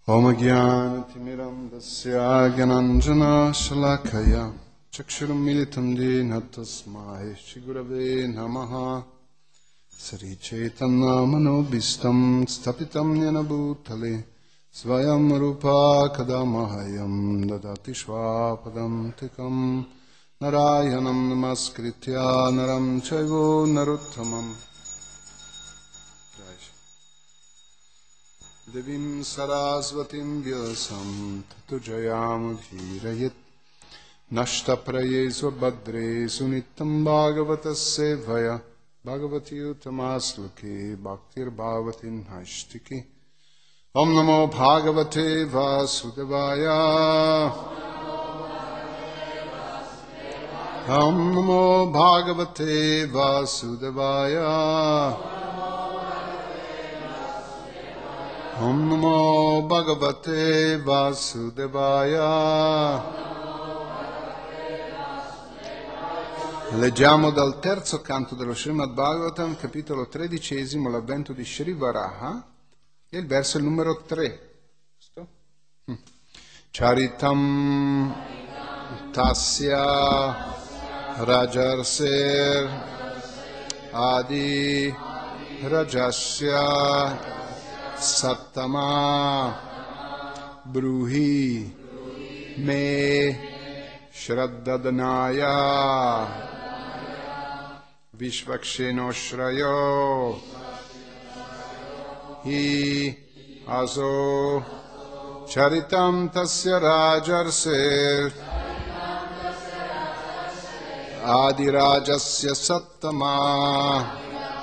Om Jnana-timirandasya Gyananjana-shalakaya Chakshurum-militam Jena Tasmai Shri-Gurave Namaha Sri Chaitanya-manobhistam Stapitam Jena Bhutale Svayam Rupa Kadamahayam Dadati Shvapadam Tikam Narayanam Namaskritya Naram Chaivo Naruttamam Devim Sarasvatim Vyasam Tato Jayam Dhirayat Nashta Prayesu Badre Sunitam Bhagavatas Sevaya Bhagavati Uttamasluke Bhaktir Bhavatin Hashtiki Om Namo Bhagavate Vasudevaya Om Namo Bhagavate Vasudevaya Om Namo Bhagavate Vasudevaya. Leggiamo dal terzo canto dello Srimad Bhagavatam, capitolo 13, l'avvento di Shri Varaha, e il verso il numero 3. Charitam Tasya Rajarser Adi Rajasya Sattama Bruhi Me Shraddhadanaya Vishvakshenoshrayo Hi Aso Charitam Tasya Rajarser Adirajasya Sattama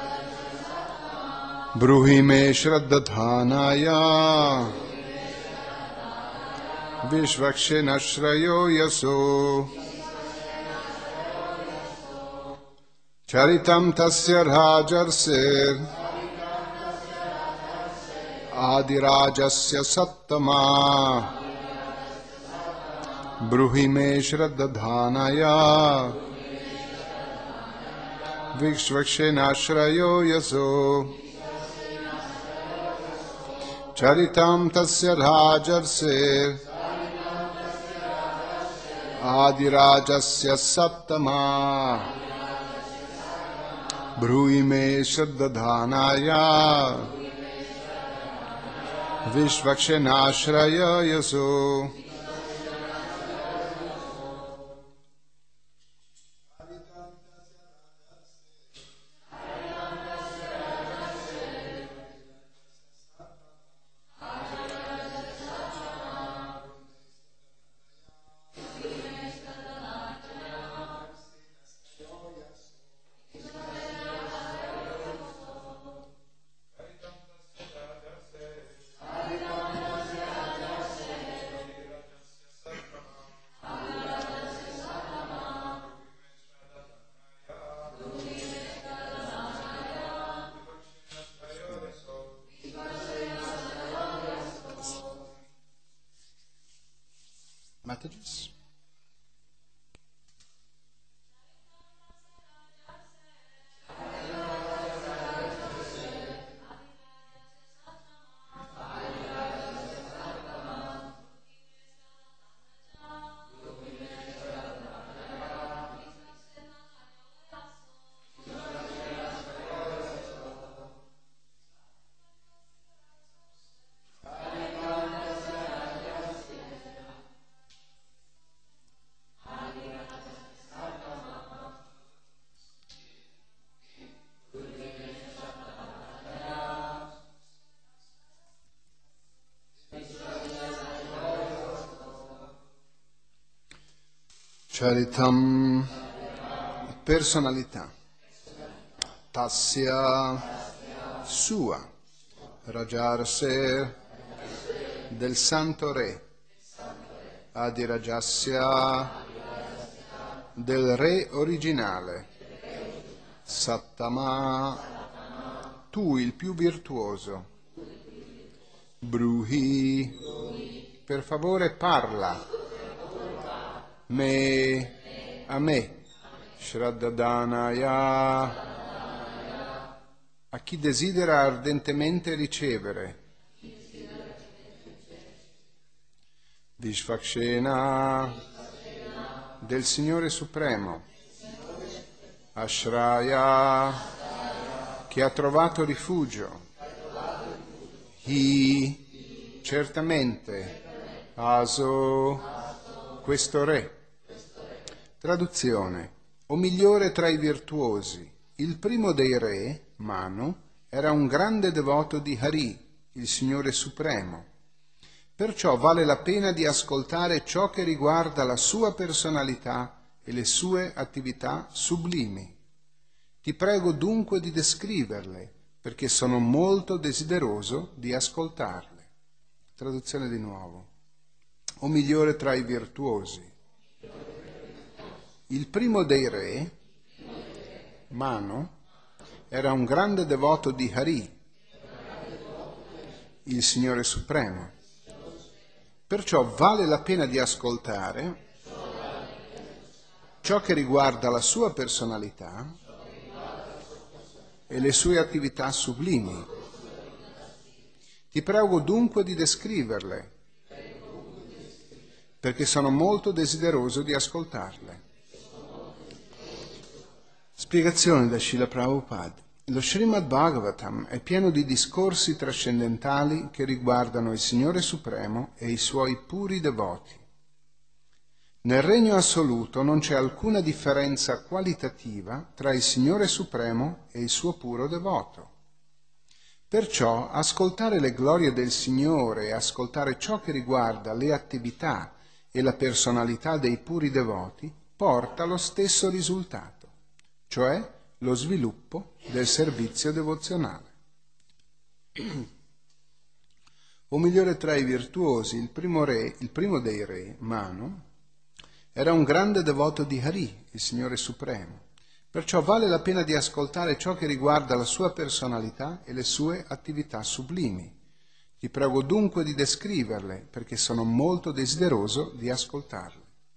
Bruhi me Shraddhadanaya Vishvakshenoshrayo Yaso Charitam Tasya Rajarser Adirajasya Sattama Bruhi me Shraddhadanaya Vishvakshenoshrayo Yaso Charitam Tasya Rajarser Adirajasya Sattama Bruhi me Shraddhadanaya Vishvakshenoshrayo Yaso. Messages. Charitam, personalità, Tasya, sua, Rajarser, del santo re, Adirajasya, del re originale, Sattama, tu il più virtuoso, Bruhi, per favore parla, a me, Shraddhadanaya, a chi desidera ardentemente ricevere, Vishvakshena, del Signore Supremo, Ashraya, che ha trovato rifugio, Hi, certamente, Aso, questo re. Traduzione: o migliore tra i virtuosi, il primo dei re, Manu, era un grande devoto di Hari, il Signore Supremo. Perciò vale la pena di ascoltare ciò che riguarda la sua personalità e le sue attività sublimi. Ti prego dunque di descriverle, perché sono molto desideroso di ascoltarle. Traduzione di nuovo. O migliore tra i virtuosi. Il primo dei re, Manu, era un grande devoto di Hari, il Signore Supremo. Perciò vale la pena di ascoltare ciò che riguarda la sua personalità e le sue attività sublimi. Ti prego dunque di descriverle, perché sono molto desideroso di ascoltarle. Spiegazione da Srila Prabhupada. Lo Srimad Bhagavatam è pieno di discorsi trascendentali che riguardano il Signore Supremo e i suoi puri devoti. Nel regno assoluto non c'è alcuna differenza qualitativa tra il Signore Supremo e il suo puro devoto. Perciò ascoltare le glorie del Signore e ascoltare ciò che riguarda le attività e la personalità dei puri devoti porta allo stesso risultato, cioè lo sviluppo del servizio devozionale. O migliore tra i virtuosi, il primo dei re, Manu, era un grande devoto di Hari, il Signore Supremo. Perciò vale la pena di ascoltare ciò che riguarda la sua personalità e le sue attività sublimi. Ti prego dunque di descriverle, perché sono molto desideroso di ascoltarle.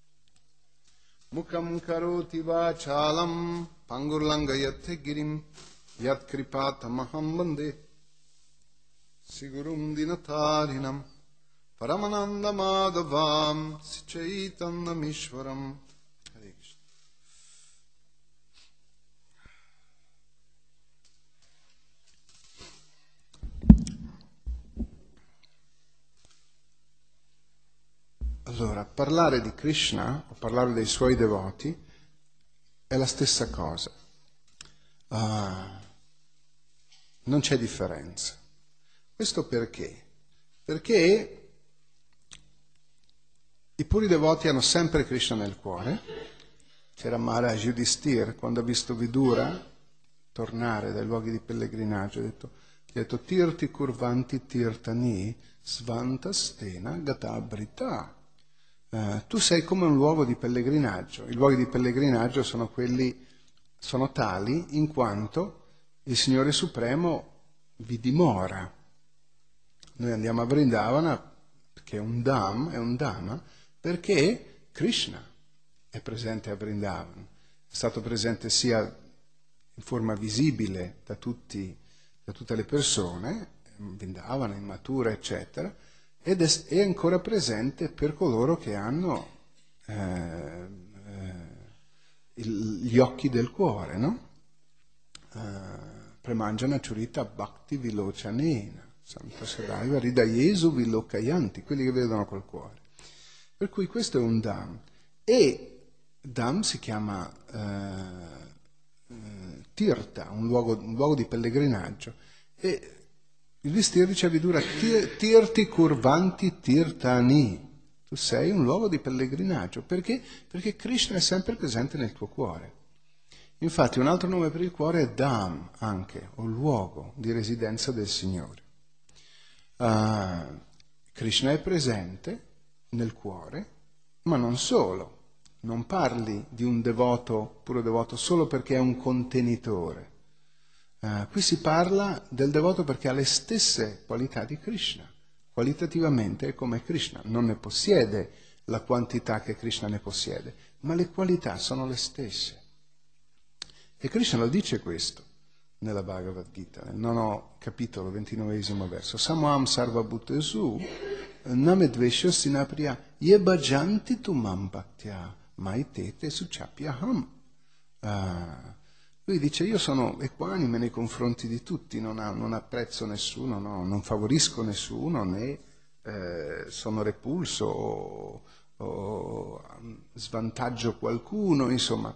Mukam karoti vachalam pangurlangayate girim yat kripatamaham bande sigurum dinatarinam paramananda madhavam sichaitannamishwaram. Hare Krishna. Allora, parlare di Krishna o parlare dei suoi devoti è la stessa cosa. Non c'è differenza. Questo perché? Perché i puri devoti hanno sempre Krishna nel cuore. C'era Maharaj Yudhishthira, quando ha visto Vidura tornare dai luoghi di pellegrinaggio, ha detto Tirti kurvanti tirtani svantastena gatabrita. Tu sei come un luogo di pellegrinaggio. I luoghi di pellegrinaggio sono tali in quanto il Signore Supremo vi dimora. Noi andiamo a Vrindavana perché è un Dhamma, perché Krishna è presente a Vrindavana. È stato presente sia in forma visibile da tutte le persone, in Vrindavana, in Mathura, eccetera, ed è ancora presente per coloro che hanno gli occhi del cuore, no? Premanjana Churita Bhakti Vilochanena, Santa Sadaiva Ridayesu Vilokayanti, quelli che vedono col cuore. Per cui questo è un Dham. E Dham si chiama Tirtha, un luogo di pellegrinaggio. E il Yudhishthira dice a Vidura, Tirti Kurvanti Tirtani. Tu sei un luogo di pellegrinaggio. Perché? Perché Krishna è sempre presente nel tuo cuore. Infatti un altro nome per il cuore è Dham, anche, o luogo di residenza del Signore. Krishna è presente nel cuore, ma non solo. Non parli di un devoto, puro devoto, solo perché è un contenitore. Qui si parla del devoto perché ha le stesse qualità di Krishna. Qualitativamente è come Krishna, non ne possiede la quantità che Krishna ne possiede, ma le qualità sono le stesse. E Krishna lo dice questo nella Bhagavad Gita, nel 9 capitolo, 29esimo verso. Samam sarva bhutesu namedvesho sinapriya ye bhajanti tu mam bhaktya maitete suchapyaham. Lui dice: io sono equanime nei confronti di tutti, non apprezzo nessuno, no, non favorisco nessuno, né sono repulso o svantaggio qualcuno, insomma.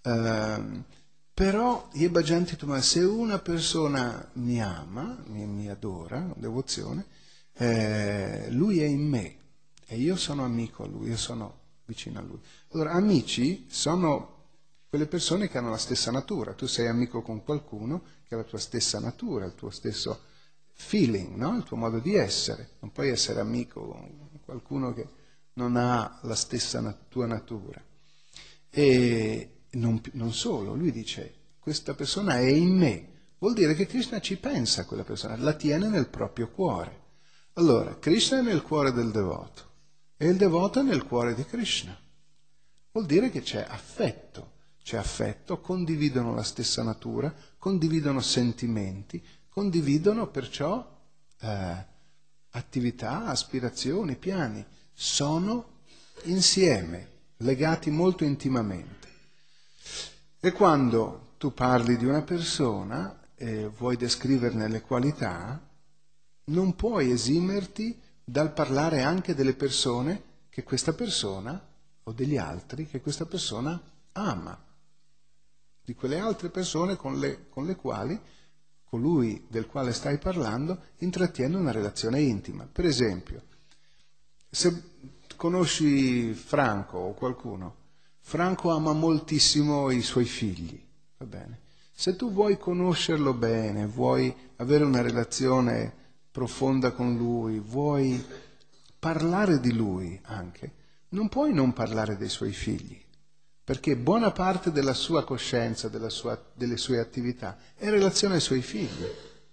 Però se una persona mi ama, mi adora, devozione, lui è in me e io sono amico a lui, io sono vicino a lui. Allora, amici sono quelle persone che hanno la stessa natura. Tu sei amico con qualcuno che ha la tua stessa natura, il tuo stesso feeling, no? Il tuo modo di essere. Non puoi essere amico con qualcuno che non ha la stessa tua natura. E non solo, lui dice: questa persona è in me. Vuol dire che Krishna ci pensa a quella persona, la tiene nel proprio cuore. Allora, Krishna è nel cuore del devoto e il devoto è nel cuore di Krishna. Vuol dire che c'è affetto, condividono la stessa natura, condividono sentimenti, condividono perciò attività, aspirazioni, piani, sono insieme, legati molto intimamente. E quando tu parli di una persona e vuoi descriverne le qualità, non puoi esimerti dal parlare anche delle persone che questa persona, o degli altri, che questa persona ama, di quelle altre persone con le quali colui del quale stai parlando intrattiene una relazione intima. Per esempio, se conosci Franco o qualcuno, Franco ama moltissimo i suoi figli, va bene? Se tu vuoi conoscerlo bene, vuoi avere una relazione profonda con lui, vuoi parlare di lui anche, non puoi non parlare dei suoi figli, perché buona parte della sua coscienza, delle sue attività, è in relazione ai suoi figli.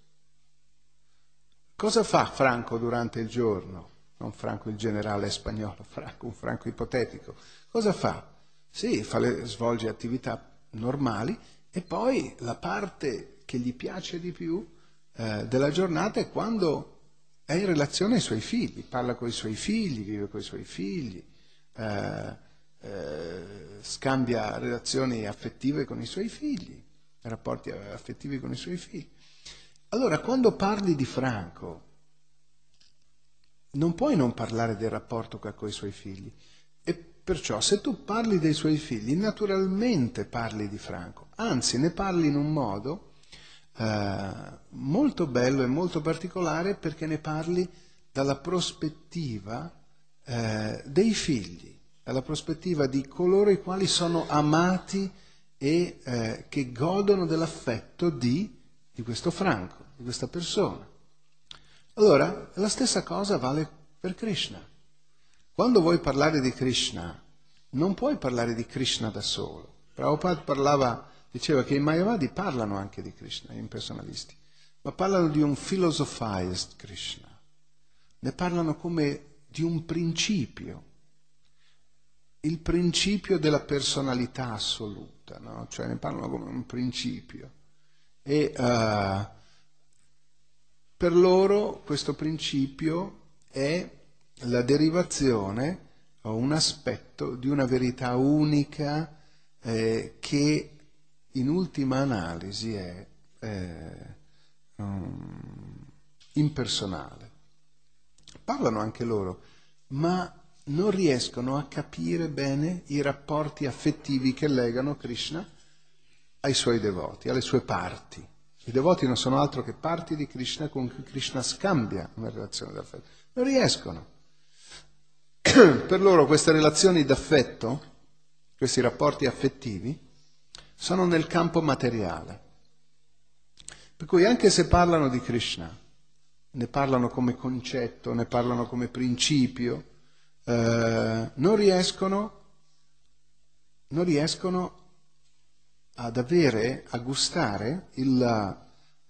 Cosa fa Franco durante il giorno? Non Franco il generale spagnolo, un Franco ipotetico. Cosa fa? Sì, svolge attività normali e poi la parte che gli piace di più della giornata è quando è in relazione ai suoi figli, parla con i suoi figli, vive con i suoi figli, scambia relazioni affettive con i suoi figli, rapporti affettivi con i suoi figli. Allora, quando parli di Franco, non puoi non parlare del rapporto che ha con i suoi figli. E perciò, se tu parli dei suoi figli, naturalmente parli di Franco. Anzi, ne parli in un modo molto bello e molto particolare, perché ne parli dalla prospettiva dei figli, dalla prospettiva di coloro i quali sono amati e che godono dell'affetto di questo Franco, di questa persona. Allora, la stessa cosa vale per Krishna. Quando vuoi parlare di Krishna, non puoi parlare di Krishna da solo. Prabhupada diceva che i Mayavadi parlano anche di Krishna, gli impersonalisti, ma parlano di un philosophized Krishna. Ne parlano come di un principio, il principio della personalità assoluta, no? Cioè ne parlano come un principio. E per loro questo principio è la derivazione o un aspetto di una verità unica che in ultima analisi è impersonale. Parlano anche loro, ma non riescono a capire bene i rapporti affettivi che legano Krishna ai suoi devoti, alle sue parti. I devoti non sono altro che parti di Krishna con cui Krishna scambia una relazione d'affetto. Non riescono. Per loro queste relazioni d'affetto, questi rapporti affettivi, sono nel campo materiale. Per cui anche se parlano di Krishna, ne parlano come concetto, ne parlano come principio, non riescono a gustare la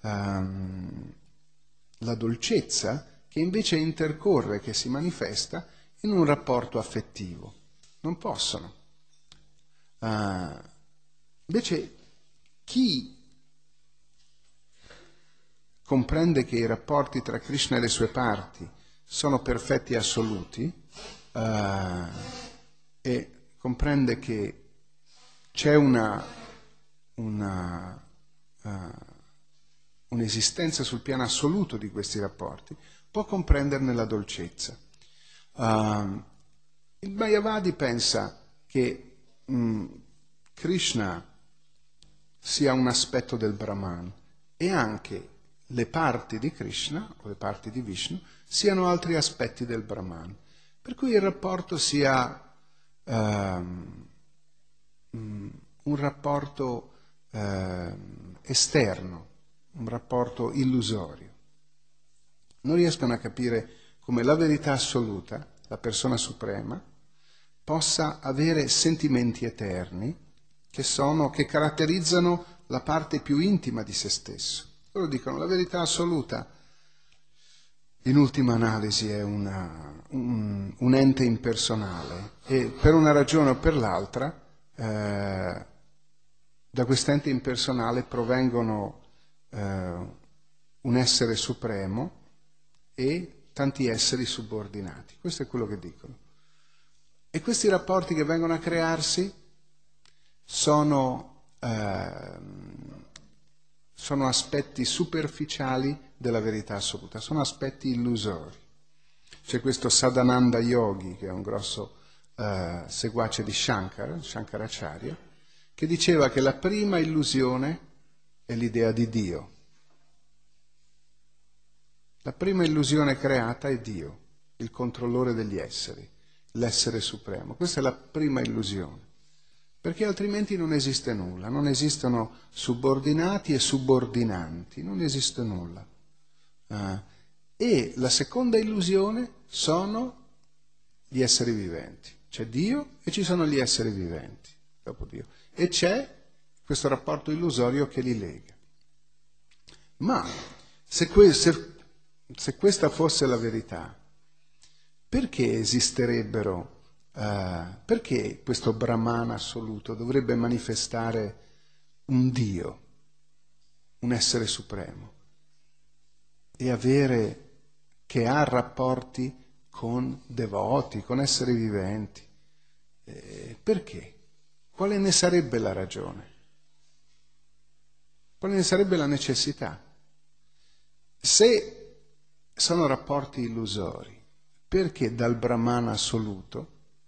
dolcezza che invece intercorre, che si manifesta in un rapporto affettivo. Non possono. Invece chi comprende che i rapporti tra Krishna e le sue parti sono perfetti assoluti, e comprende che c'è un'esistenza sul piano assoluto di questi rapporti, può comprenderne la dolcezza. Il Mayavadi pensa che Krishna sia un aspetto del Brahman e anche le parti di Krishna o le parti di Vishnu siano altri aspetti del Brahman, per cui il rapporto sia un rapporto esterno, un rapporto illusorio. Non riescono a capire come la verità assoluta, la persona suprema, possa avere sentimenti eterni che caratterizzano la parte più intima di se stesso. Loro dicono la verità assoluta, in ultima analisi, è un ente impersonale e per una ragione o per l'altra da quest'ente impersonale provengono un essere supremo e tanti esseri subordinati. Questo è quello che dicono. E questi rapporti che vengono a crearsi sono aspetti superficiali della verità assoluta, sono aspetti illusori. C'è questo Sadananda Yogi, che è un grosso seguace di Shankaracharya, che diceva che la prima illusione è l'idea di Dio. La prima illusione creata è Dio, il controllore degli esseri, l'essere supremo. Questa è la prima illusione, perché altrimenti non esiste nulla, non esistono subordinati e subordinanti, non esiste nulla. E la seconda illusione sono gli esseri viventi. C'è Dio e ci sono gli esseri viventi, dopo Dio. E c'è questo rapporto illusorio che li lega. Ma se questa fosse la verità, perché esisterebbero, perché questo Brahman assoluto dovrebbe manifestare un Dio, un essere supremo, e che ha rapporti con devoti, con esseri viventi? Perché? Quale ne sarebbe la ragione? Quale ne sarebbe la necessità? Se sono rapporti illusori, perché dal Brahman assoluto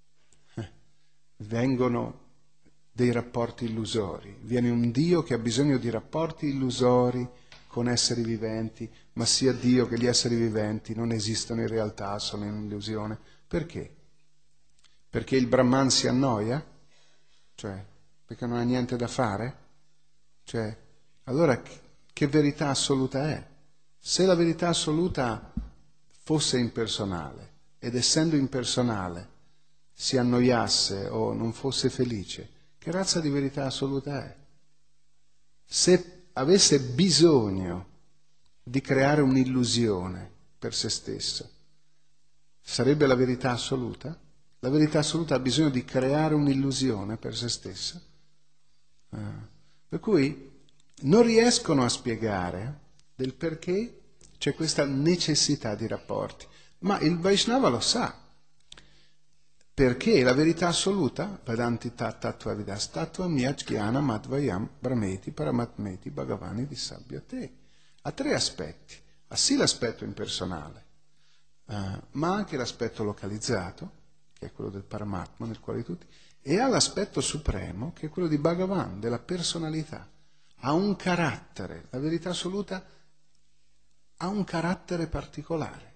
vengono dei rapporti illusori? Viene un Dio che ha bisogno di rapporti illusori con esseri viventi, ma sia Dio che gli esseri viventi non esistono in realtà, sono in illusione. Perché? Perché il Brahman si annoia? Cioè, perché non ha niente da fare? Cioè, allora che verità assoluta è? Se la verità assoluta fosse impersonale ed essendo impersonale si annoiasse o non fosse felice, che razza di verità assoluta è? Se avesse bisogno di creare un'illusione per se stessa, sarebbe la verità assoluta? La verità assoluta ha bisogno di creare un'illusione per se stessa? Per cui non riescono a spiegare del perché c'è questa necessità di rapporti. Ma il Vaishnava lo sa, perché la verità assoluta, Vedanti tattva vidas tattva miyaj jnana madvayam brahmeti paramatmeti bhagavani dissabhyate. Ha tre aspetti. Ha sì l'aspetto impersonale, ma anche l'aspetto localizzato, che è quello del Paramatma, nel quale tutti, e ha l'aspetto supremo, che è quello di Bhagavan, della personalità. Ha un carattere, la verità assoluta ha un carattere particolare.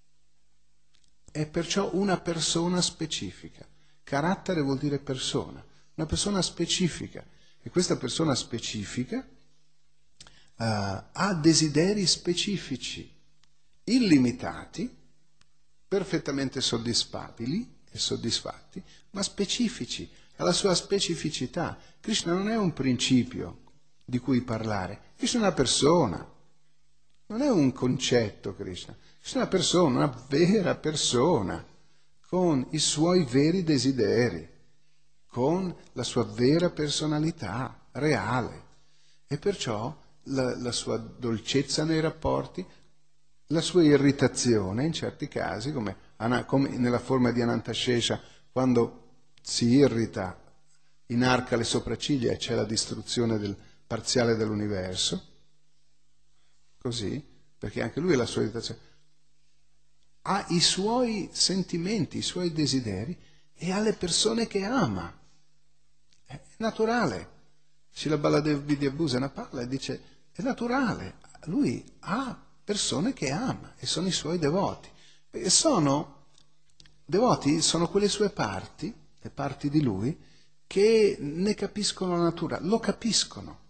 È perciò una persona specifica. Carattere vuol dire persona, una persona specifica. E questa persona specifica ha desideri specifici, illimitati, perfettamente soddisfabili e soddisfatti, ma specifici, ha la sua specificità. Krishna non è un principio di cui parlare, Krishna è una persona, non è un concetto Krishna. Krishna è una persona, una vera persona, con i suoi veri desideri, con la sua vera personalità reale. E perciò la sua dolcezza nei rapporti la sua irritazione in certi casi, come nella forma di Anantashesha, quando si irrita, inarca le sopracciglia e c'è la distruzione parziale dell'universo, così, perché anche lui ha la sua irritazione, ha i suoi sentimenti, i suoi desideri e ha le persone che ama. È naturale. Srila Baladev Vidyabhusana parla e dice, è naturale, lui ha persone che ama e sono i suoi devoti. E devoti sono quelle sue parti, le parti di lui, che ne capiscono la natura, lo capiscono.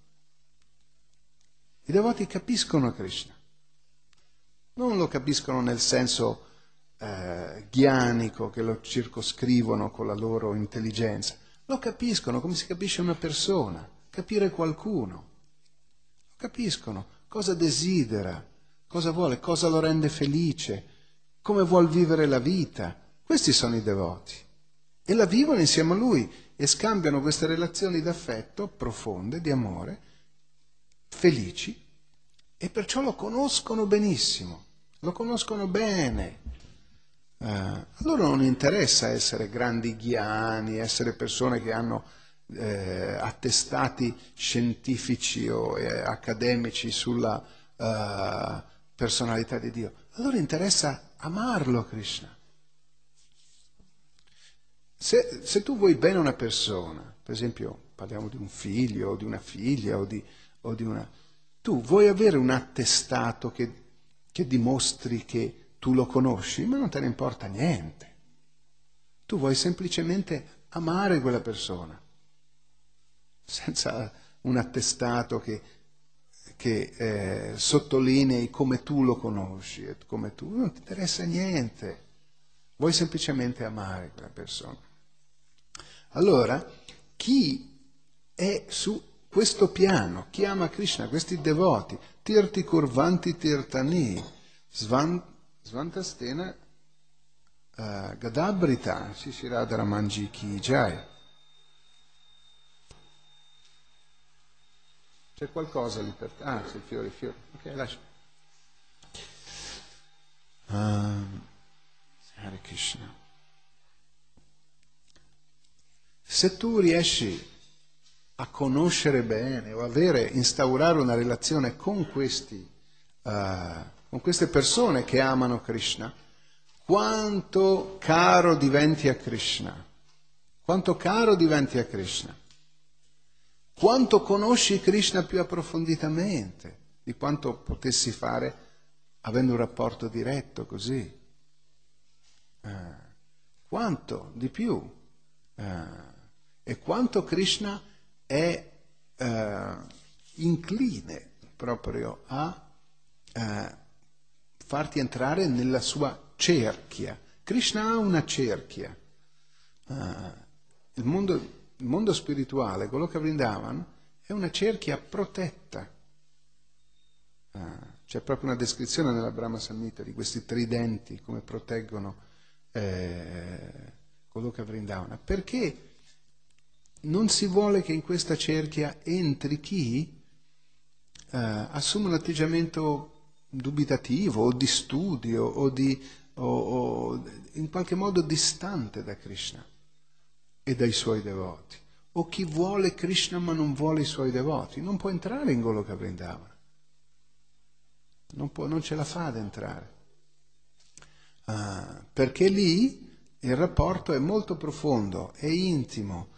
I devoti capiscono Krishna. Non lo capiscono nel senso ghianico che lo circoscrivono con la loro intelligenza. Lo capiscono come si capisce una persona, capire qualcuno. Lo capiscono, cosa desidera, cosa vuole, cosa lo rende felice, come vuol vivere la vita. Questi sono i devoti. E la vivono insieme a lui e scambiano queste relazioni d'affetto profonde, di amore, felici, e perciò lo conoscono benissimo, lo conoscono bene. A loro non interessa essere grandi ghiani, essere persone che hanno attestati scientifici o accademici sulla personalità di Dio. A loro interessa amarlo Krishna. Se tu vuoi bene una persona, per esempio parliamo di un figlio o di una figlia o di una... Tu vuoi avere un attestato che dimostri che tu lo conosci, ma non te ne importa niente. Tu vuoi semplicemente amare quella persona, senza un attestato che sottolinei come tu lo conosci, e come tu, non ti interessa niente. Vuoi semplicemente amare quella persona. Allora, chi è su questo piano, chi ama Krishna, questi devoti, tirti kurvanti tirtani, svantastena gadabrita, Shri Radharamanji ki jai. C'è qualcosa lì per... Ah, c'è il fiore. Ok, lascia. Hare Krishna. Se tu riesci a conoscere bene o instaurare una relazione con queste persone che amano Krishna, quanto caro diventi a Krishna, quanto caro diventi a Krishna, quanto conosci Krishna più approfonditamente di quanto potessi fare avendo un rapporto diretto così. Quanto di più. E quanto Krishna è incline proprio a farti entrare nella sua cerchia. Krishna ha una cerchia. Il mondo spirituale, Goloka Vrindavan, è una cerchia protetta. C'è proprio una descrizione nella Brahma Samhita di questi tridenti, come proteggono Goloka Vrindavana. Perché non si vuole che in questa cerchia entri chi assume un atteggiamento dubitativo o di studio o in qualche modo distante da Krishna e dai suoi devoti, o chi vuole Krishna ma non vuole i suoi devoti. Non può entrare in Goloka Vrindavana, non ce la fa ad entrare, perché lì il rapporto è molto profondo, è intimo.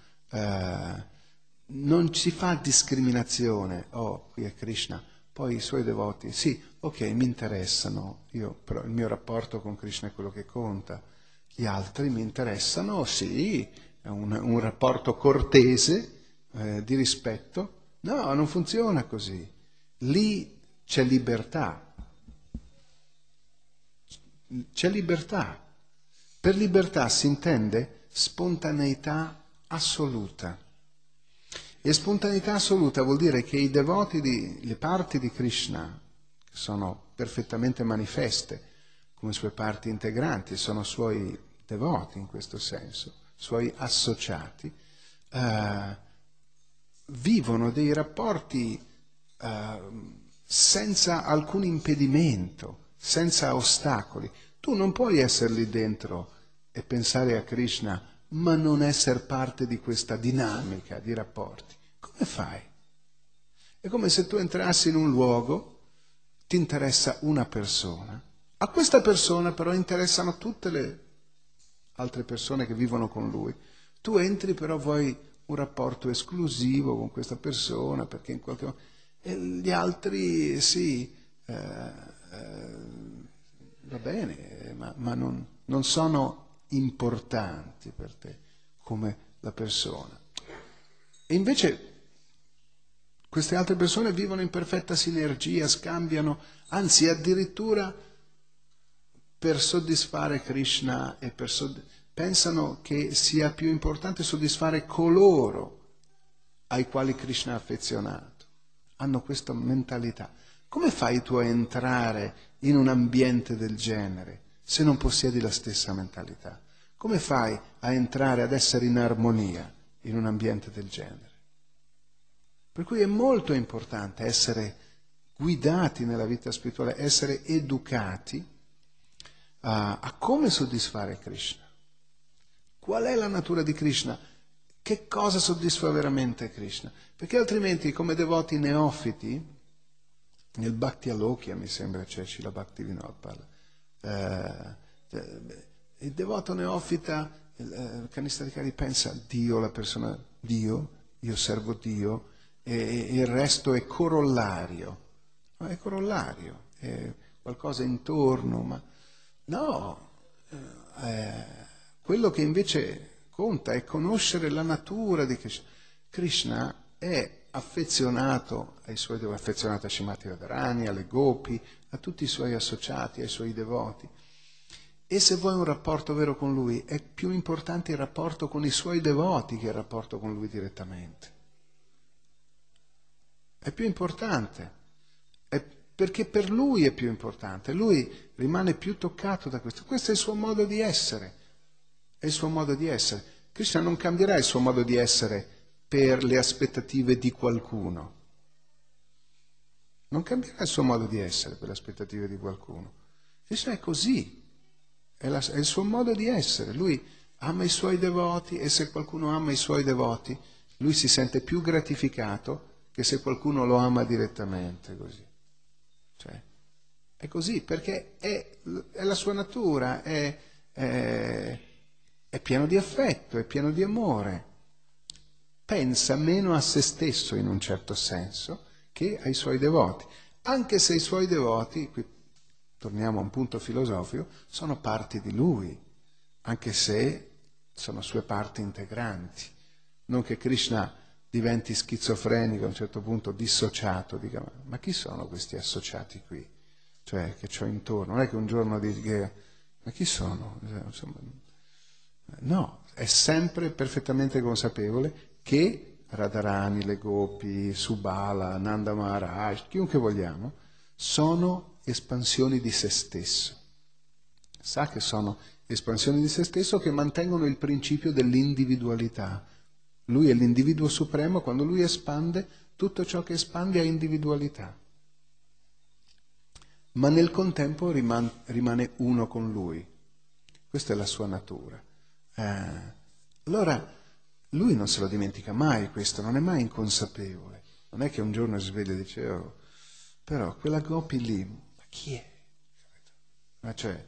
Non si fa discriminazione, qui è Krishna, poi i suoi devoti, sì, ok, mi interessano, però il mio rapporto con Krishna è quello che conta, gli altri mi interessano, sì, è un rapporto cortese, di rispetto. No, non funziona così, lì c'è libertà, per libertà si intende spontaneità assoluta. E spontaneità assoluta vuol dire che i devoti, le parti di Krishna, che sono perfettamente manifeste come sue parti integranti, sono suoi devoti in questo senso, suoi associati, vivono dei rapporti senza alcun impedimento, senza ostacoli. Tu non puoi essere lì dentro e pensare a Krishna, ma non essere parte di questa dinamica di rapporti. Come fai? È come se tu entrassi in un luogo, ti interessa una persona, a questa persona però interessano tutte le altre persone che vivono con lui. Tu entri però vuoi un rapporto esclusivo con questa persona, perché in qualche modo... E gli altri sì, va bene, ma non sono importanti per te come la persona. E invece queste altre persone vivono in perfetta sinergia, scambiano, anzi addirittura per soddisfare Krishna e pensano che sia più importante soddisfare coloro ai quali Krishna è affezionato. Hanno questa mentalità. Come fai tu a entrare in un ambiente del genere se non possiedi la stessa mentalità? Come fai a entrare, ad essere in armonia in un ambiente del genere? Per cui è molto importante essere guidati nella vita spirituale, essere educati a come soddisfare Krishna. Qual è la natura di Krishna? Che cosa soddisfa veramente Krishna? Perché altrimenti, come devoti neofiti, nel Bhakti Alokya, mi sembra, c'è Srila Bhaktivinoda parla, il devoto neofita, il Kanistadikari pensa Dio, la persona Dio, io servo Dio, e il resto è corollario. Ma è corollario, è qualcosa intorno, ma no, quello che invece conta è conoscere la natura di Krishna. Krishna è affezionato ai suoi devoti, affezionato a Srimati Radharani, alle Gopi, a tutti i suoi associati, ai suoi devoti. E se vuoi un rapporto vero con lui, è più importante il rapporto con i suoi devoti che il rapporto con lui direttamente. È più importante, perché per lui è più importante, lui rimane più toccato da questo. Questo è il suo modo di essere, è il suo modo di essere. Krishna non cambierà il suo modo di essere per le aspettative di qualcuno. Non cambierà il suo modo di essere per le aspettative di qualcuno. Krishna è così, è il suo modo di essere. Lui ama i suoi devoti e se qualcuno ama i suoi devoti, lui si sente più gratificato che se qualcuno lo ama direttamente così. Cioè, è così, perché è la sua natura, è pieno di affetto, è pieno di amore. Pensa meno a se stesso in un certo senso che ai suoi devoti, anche se i suoi devoti, qui torniamo a un punto filosofico, sono parti di lui, anche se sono sue parti integranti. Non che Krishna diventi schizofrenico a un certo punto, dissociato, dica ma chi sono questi associati qui? Cioè che c'ho intorno, non è che un giorno dica ma chi sono? Insomma, no, è sempre perfettamente consapevole che Radharani, le Gopi, Subala, Nanda Maharaj, chiunque vogliamo, sono espansioni di se stesso. Sa che sono espansioni di se stesso che mantengono il principio dell'individualità. Lui è l'individuo supremo, quando lui espande, tutto ciò che espande ha individualità. Ma nel contempo rimane uno con lui. Questa è la sua natura. Allora, lui non se lo dimentica mai questo, non è mai inconsapevole. Non è che un giorno si sveglia e dice, oh, però quella Gopi lì, ma chi è? Ma cioè,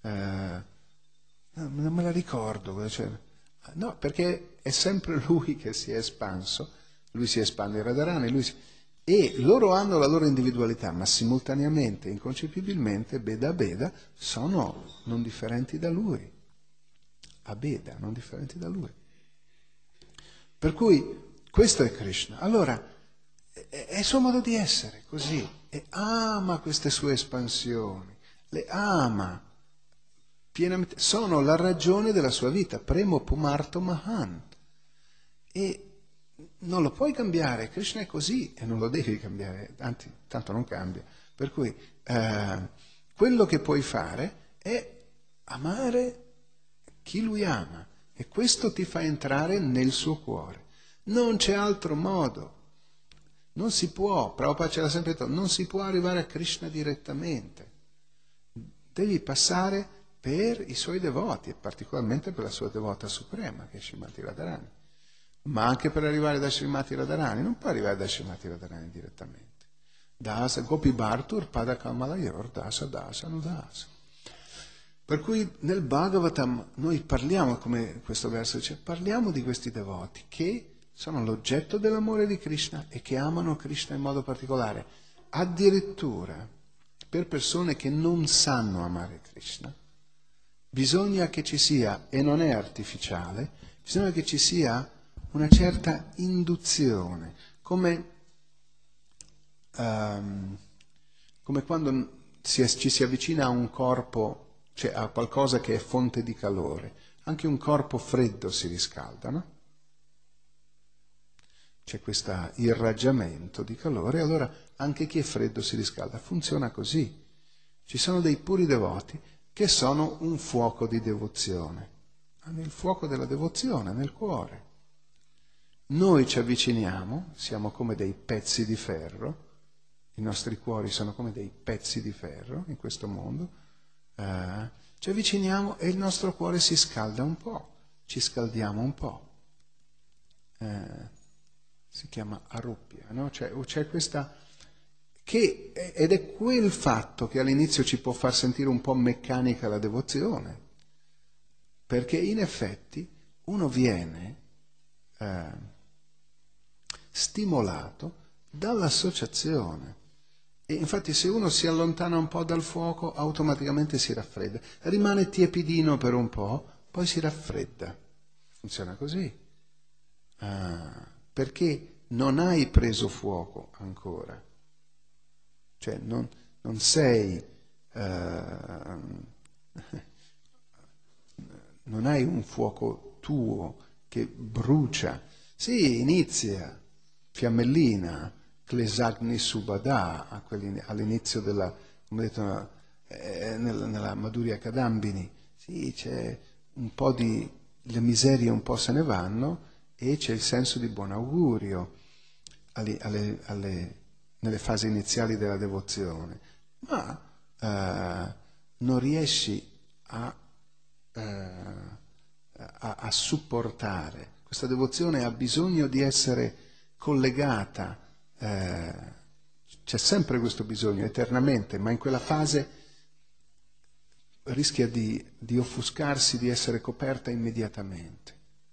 non me la ricordo. Cioè, no, perché è sempre lui che si è espanso, lui si espande in Radharani, e loro hanno la loro individualità, ma simultaneamente, inconcepibilmente, Beda Beda, sono non differenti da lui. A Beda, non differenti da lui. Per cui questo è Krishna. Allora, è il suo modo di essere, così, e ama queste sue espansioni, le ama pienamente, sono la ragione della sua vita, Premo Pumarto Mahan. E non lo puoi cambiare, Krishna è così e non lo devi cambiare, anzi, tanto non cambia. Per cui quello che puoi fare è amare chi lui ama e questo ti fa entrare nel suo cuore. Non c'è altro modo. Non si può, Prabhupada ce l'ha sempre detto, non si può arrivare a Krishna direttamente. devi passare per i suoi devoti, e particolarmente per la sua devota suprema, che è Srimati Radharani. Ma anche per arrivare da Srimati Radharani, non puoi arrivare da Srimati Radharani direttamente. Dasa, Gopi Bhartur, Pada Kamalayor, Dasa, Dasa, Nudasa. Per cui nel Bhagavatam noi parliamo, come questo verso dice, parliamo di questi devoti che sono l'oggetto dell'amore di Krishna e che amano Krishna in modo particolare. Addirittura per persone che non sanno amare Krishna, bisogna che ci sia, e non è artificiale, bisogna che ci sia una certa induzione, come quando ci si avvicina a un corpo, cioè a qualcosa che è fonte di calore. Anche un corpo freddo si riscalda, no? C'è questo irraggiamento di calore, allora anche chi è freddo si riscalda. Funziona così. Ci sono dei puri devoti che sono un fuoco di devozione. Hanno il fuoco della devozione nel cuore. Noi ci avviciniamo, siamo come dei pezzi di ferro, i nostri cuori sono come dei pezzi di ferro in questo mondo, ci avviciniamo e il nostro cuore si scalda un po', ci scaldiamo un po'. Si chiama arruppia, no? C'è questa, ed è quel fatto che all'inizio ci può far sentire un po' meccanica la devozione, perché in effetti uno viene stimolato dall'associazione. E infatti se uno si allontana un po' dal fuoco automaticamente si raffredda, rimane tiepidino per un po', poi si raffredda. Funziona così. Perché non hai preso fuoco ancora, cioè non sei, non hai un fuoco tuo che brucia. Sì, inizia, fiammellina, Klesagni Subhadha, all'inizio della, come detto nella Madhurya Kadambini, sì, c'è un po' le miserie un po' se ne vanno e c'è il senso di buon augurio nelle fasi iniziali della devozione, ma non riesci a supportare. Questa devozione ha bisogno di essere collegata, c'è sempre questo bisogno, eternamente, ma in quella fase rischia di offuscarsi, di essere coperta immediatamente.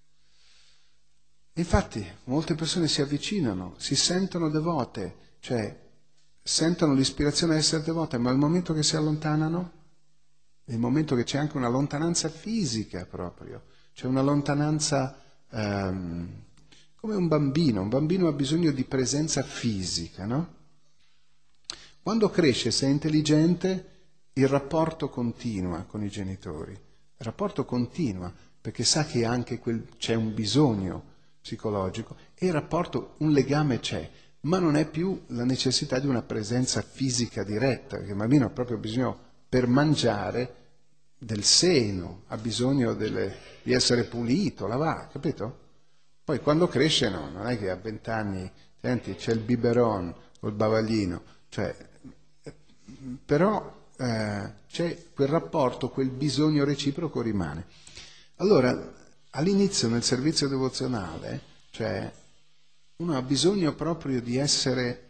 Infatti molte persone si avvicinano, si sentono devote, cioè sentono l'ispirazione ad essere devote, ma al momento che si allontanano, nel momento che c'è anche una lontananza fisica proprio, c'è una lontananza come un bambino ha bisogno di presenza fisica, no? Quando cresce, se è intelligente, il rapporto continua con i genitori, il rapporto continua perché sa che anche c'è un bisogno psicologico e il rapporto, un legame c'è, ma non è più la necessità di una presenza fisica diretta, perché il bambino ha proprio bisogno per mangiare del seno, ha bisogno di essere pulito, lavato, capito? Poi quando cresce no, non è che a 20 anni, senti, c'è il biberon o il bavaglino, cioè, però c'è quel rapporto, quel bisogno reciproco rimane. Allora, all'inizio nel servizio devozionale, cioè, uno ha bisogno proprio di essere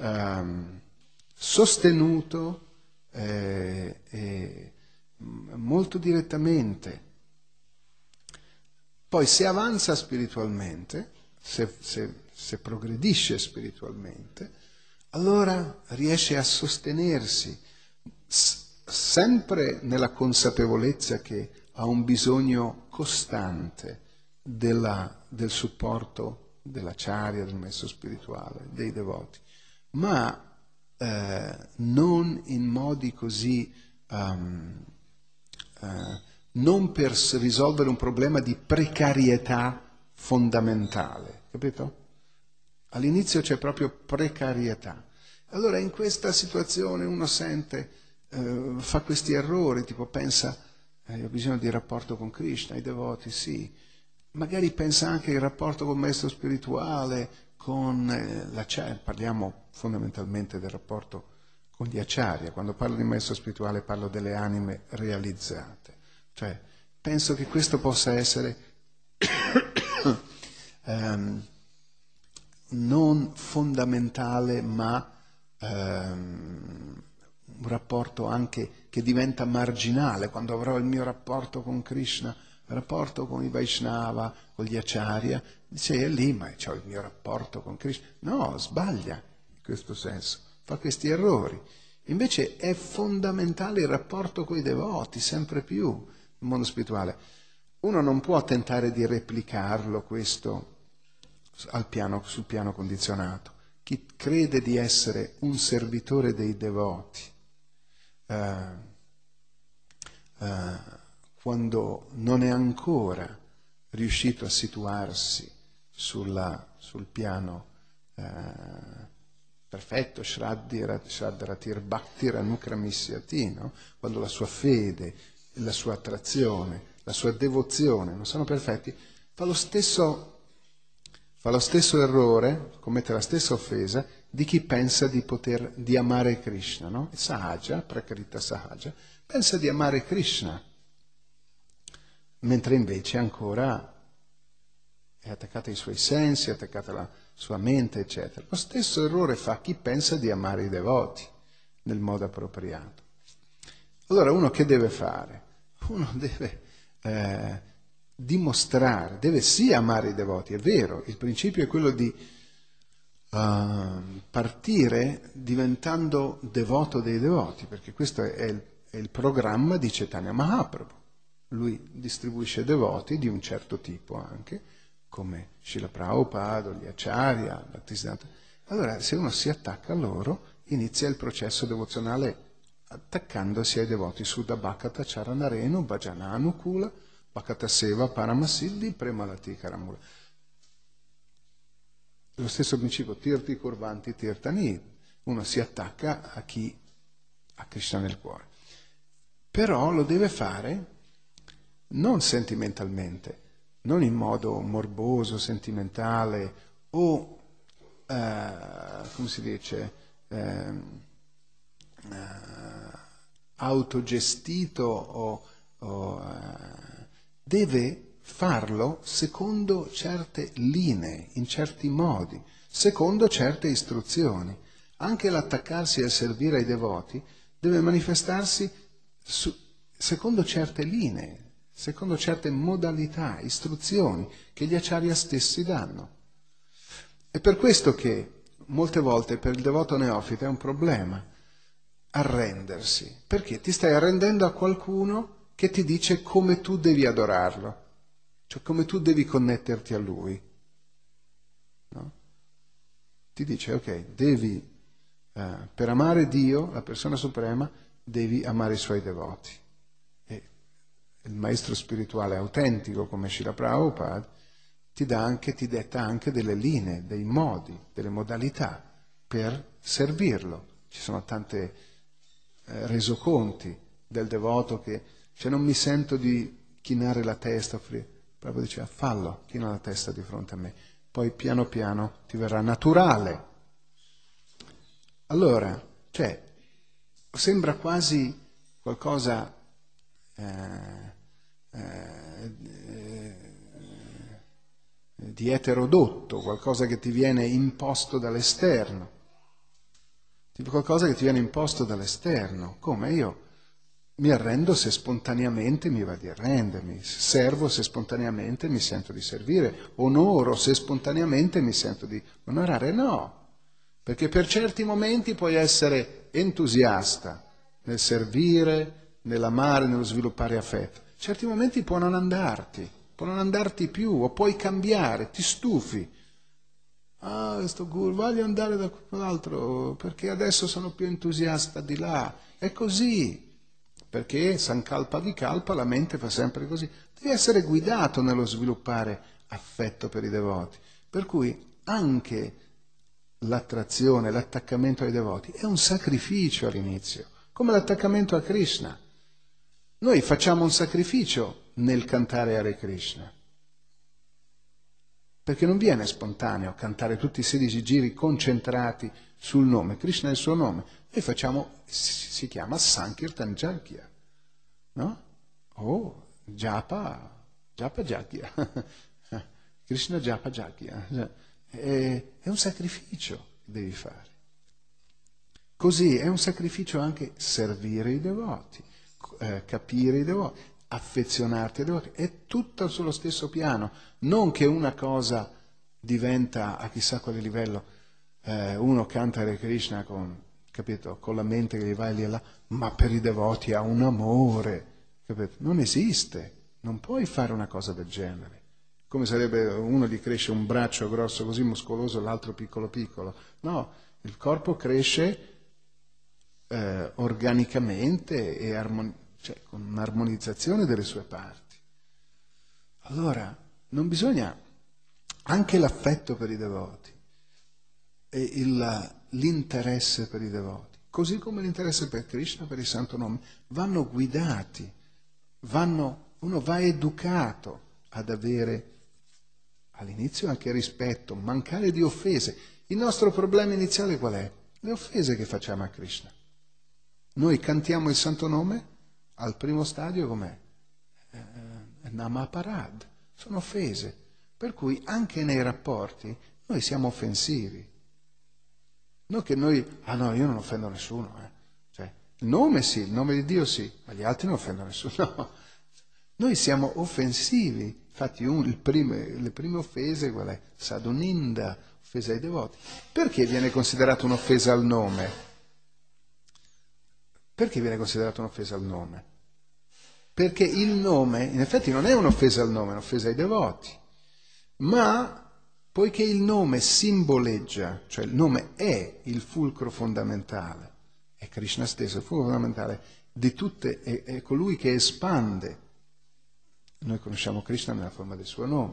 sostenuto molto direttamente. Poi se avanza spiritualmente, se progredisce spiritualmente, allora riesce a sostenersi sempre nella consapevolezza che ha un bisogno costante del supporto dell'acharya, del maestro spirituale, dei devoti, ma non in modi così, non per risolvere un problema di precarietà fondamentale, capito? All'inizio c'è proprio precarietà. Allora in questa situazione uno sente, fa questi errori, tipo pensa, ho bisogno di rapporto con Krishna, i devoti, sì. Magari pensa anche il rapporto con il maestro spirituale, con parliamo fondamentalmente del rapporto con gli acharya. Quando parlo di maestro spirituale parlo delle anime realizzate. Cioè, penso che questo possa essere non fondamentale, ma un rapporto anche che diventa marginale. Quando avrò il mio rapporto con Krishna, il rapporto con i Vaishnava, con gli acharya, dice, è lì, ma c'ho il mio rapporto con Krishna. No, sbaglia in questo senso, fa questi errori. Invece è fondamentale il rapporto con i devoti, sempre più nel mondo spirituale. Uno non può tentare di replicarlo questo sul piano condizionato. Chi crede di essere un servitore dei devoti, quando non è ancora riuscito a situarsi sul piano perfetto, Shraddharatir Bhaktir Anukramisyati, no? Quando la sua fede, la sua attrazione, la sua devozione non sono perfetti, fa lo stesso errore, commette la stessa offesa di chi pensa di amare Krishna, no? Sahaja, Prakrita Sahaja, pensa di amare Krishna, mentre invece ancora è attaccata ai suoi sensi, è attaccata alla sua mente, eccetera. Lo stesso errore fa chi pensa di amare i devoti nel modo appropriato. Allora uno che deve fare? Uno deve dimostrare, deve sì amare i devoti, è vero, il principio è quello di partire diventando devoto dei devoti, perché questo è il programma di Chaitanya Mahaprabhu. Lui distribuisce devoti di un certo tipo anche, come Srila Prabhupada, gli Acharya, Bhaktisiddhanta. Allora, se uno si attacca a loro, inizia il processo devozionale attaccandosi ai devoti Suddha Bhakata Charanarenu, Bhajana Anukula, Bhakata Seva Paramasiddhi, Premalati Karamula. Lo stesso principio, Tirti Kurvanti Tirtani, uno si attacca a chi ha Krishna nel cuore. Però lo deve fare non sentimentalmente, non in modo morboso, sentimentale o, come si dice, autogestito deve farlo secondo certe linee, in certi modi, secondo certe istruzioni. Anche l'attaccarsi e servire ai devoti deve manifestarsi secondo certe linee, secondo certe modalità, istruzioni che gli acharya stessi danno. È per questo che molte volte per il devoto neofita è un problema arrendersi, perché ti stai arrendendo a qualcuno che ti dice come tu devi adorarlo, cioè come tu devi connetterti a lui. No? Ti dice, ok, devi, per amare Dio, la persona suprema, devi amare i suoi devoti. Il maestro spirituale autentico come Srila Prabhupada ti detta anche delle linee, dei modi, delle modalità per servirlo. Ci sono tante resoconti del devoto che non mi sento di chinare la testa, Prabhupada diceva fallo, china la testa di fronte a me, poi piano piano ti verrà naturale. Allora, sembra quasi qualcosa di eterodotto, qualcosa che ti viene imposto dall'esterno. Tipo qualcosa che ti viene imposto dall'esterno. Come? Io mi arrendo se spontaneamente mi va di arrendermi, servo se spontaneamente mi sento di servire, onoro se spontaneamente mi sento di onorare. No, perché per certi momenti puoi essere entusiasta nel servire, nell'amare, nello sviluppare affetto. Certi momenti può non andarti più, o puoi cambiare, ti stufi. Sto guru, voglio andare da quell'altro perché adesso sono più entusiasta di là. È così, perché sankalpa vikalpa, la mente fa sempre così. Devi essere guidato nello sviluppare affetto per i devoti. Per cui anche l'attrazione, l'attaccamento ai devoti è un sacrificio all'inizio, come l'attaccamento a Krishna. Noi facciamo un sacrificio nel cantare Hare Krishna, perché non viene spontaneo cantare tutti i 16 giri concentrati sul nome. Krishna è il suo nome. Noi facciamo, si chiama Sankirtan Yajna, no? Japa Yajna. Krishna Japa Yajna. È un sacrificio che devi fare. Così è un sacrificio anche servire i devoti, capire i devoti, affezionarti ai devoti. È tutto sullo stesso piano. Non che una cosa diventa a chissà quale livello, uno canta Hare Krishna capito, con la mente che gli va lì e là, ma per i devoti ha un amore, capito? Non esiste, non puoi fare una cosa del genere. Come sarebbe uno gli cresce un braccio grosso così muscoloso, l'altro piccolo piccolo. No, il corpo cresce organicamente e cioè, con un'armonizzazione delle sue parti. Allora, non bisogna, anche l'affetto per i devoti e l'interesse per i devoti, così come l'interesse per Krishna, per il santo nome, vanno guidati, uno va educato ad avere all'inizio anche rispetto, mancare di offese. Il nostro problema iniziale qual è? Le offese che facciamo a Krishna. Noi cantiamo il santo nome, al primo stadio com'è? Namaparad, sono offese. Per cui anche nei rapporti noi siamo offensivi. Non che no, io non offendo nessuno. Cioè, il nome sì, il nome di Dio sì, ma gli altri non offendono nessuno. No. Noi siamo offensivi. Infatti le prime offese qual è? Sadhuninda, offesa ai devoti. Perché viene considerata un'offesa al nome? Perché viene considerata un'offesa al nome? Perché il nome, in effetti non è un'offesa al nome, è un'offesa ai devoti. Ma poiché il nome simboleggia, cioè il nome è il fulcro fondamentale, è Krishna stesso, il fulcro fondamentale di tutte, è colui che espande. Noi conosciamo Krishna nella forma del suo nome,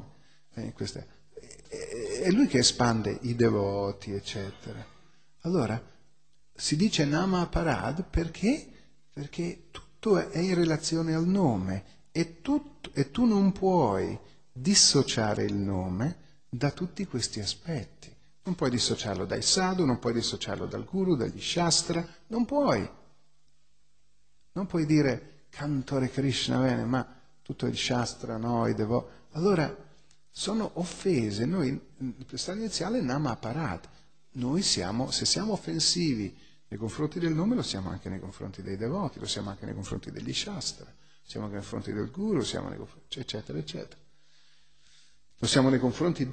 è lui che espande i devoti, eccetera. Allora, si dice Nama Parad perché tutto è in relazione al nome e tu non puoi dissociare il nome da tutti questi aspetti. Non puoi dissociarlo dai sadhu, non puoi dissociarlo dal guru, dagli shastra, non puoi. Non puoi dire cantore Krishna, bene, ma tutto il shastra, no, i devoti. Allora, sono offese. Noi, per stare iniziale, Nama Parad. Noi se siamo offensivi nei confronti del nome, lo siamo anche nei confronti dei devoti, lo siamo anche nei confronti degli shastra, lo siamo anche nei confronti del guru, lo siamo nei confronti, eccetera, eccetera. Lo siamo nei confronti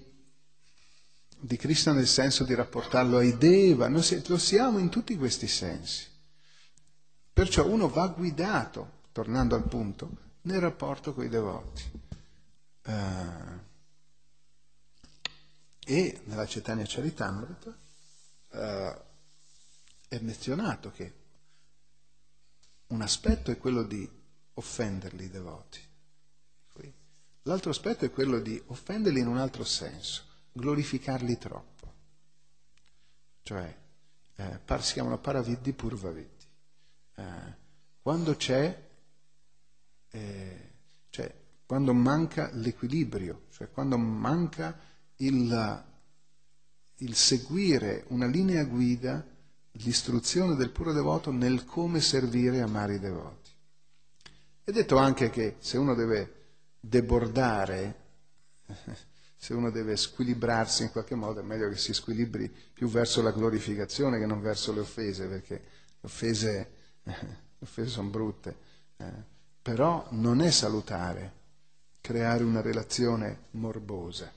di Krishna nel senso di rapportarlo ai Deva, lo siamo in tutti questi sensi. Perciò uno va guidato, tornando al punto, nel rapporto con i devoti. E nella Chaitanya Charitamrita è menzionato che un aspetto è quello di offenderli i devoti. L'altro aspetto è quello di offenderli in un altro senso, glorificarli troppo. Cioè, si chiamano paraviddi purvaviddi. Quando quando manca l'equilibrio, cioè quando manca il seguire una linea guida, l'istruzione del puro devoto nel come servire e amare i devoti. È detto anche che se uno deve debordare, se uno deve squilibrarsi in qualche modo, è meglio che si squilibri più verso la glorificazione che non verso le offese, perché le offese sono brutte, però non è salutare creare una relazione morbosa,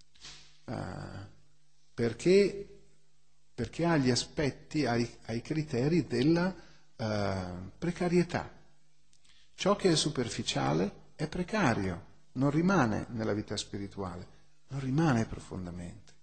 perché ha gli aspetti, ha i criteri della precarietà. Ciò che è superficiale è precario, non rimane nella vita spirituale, non rimane profondamente,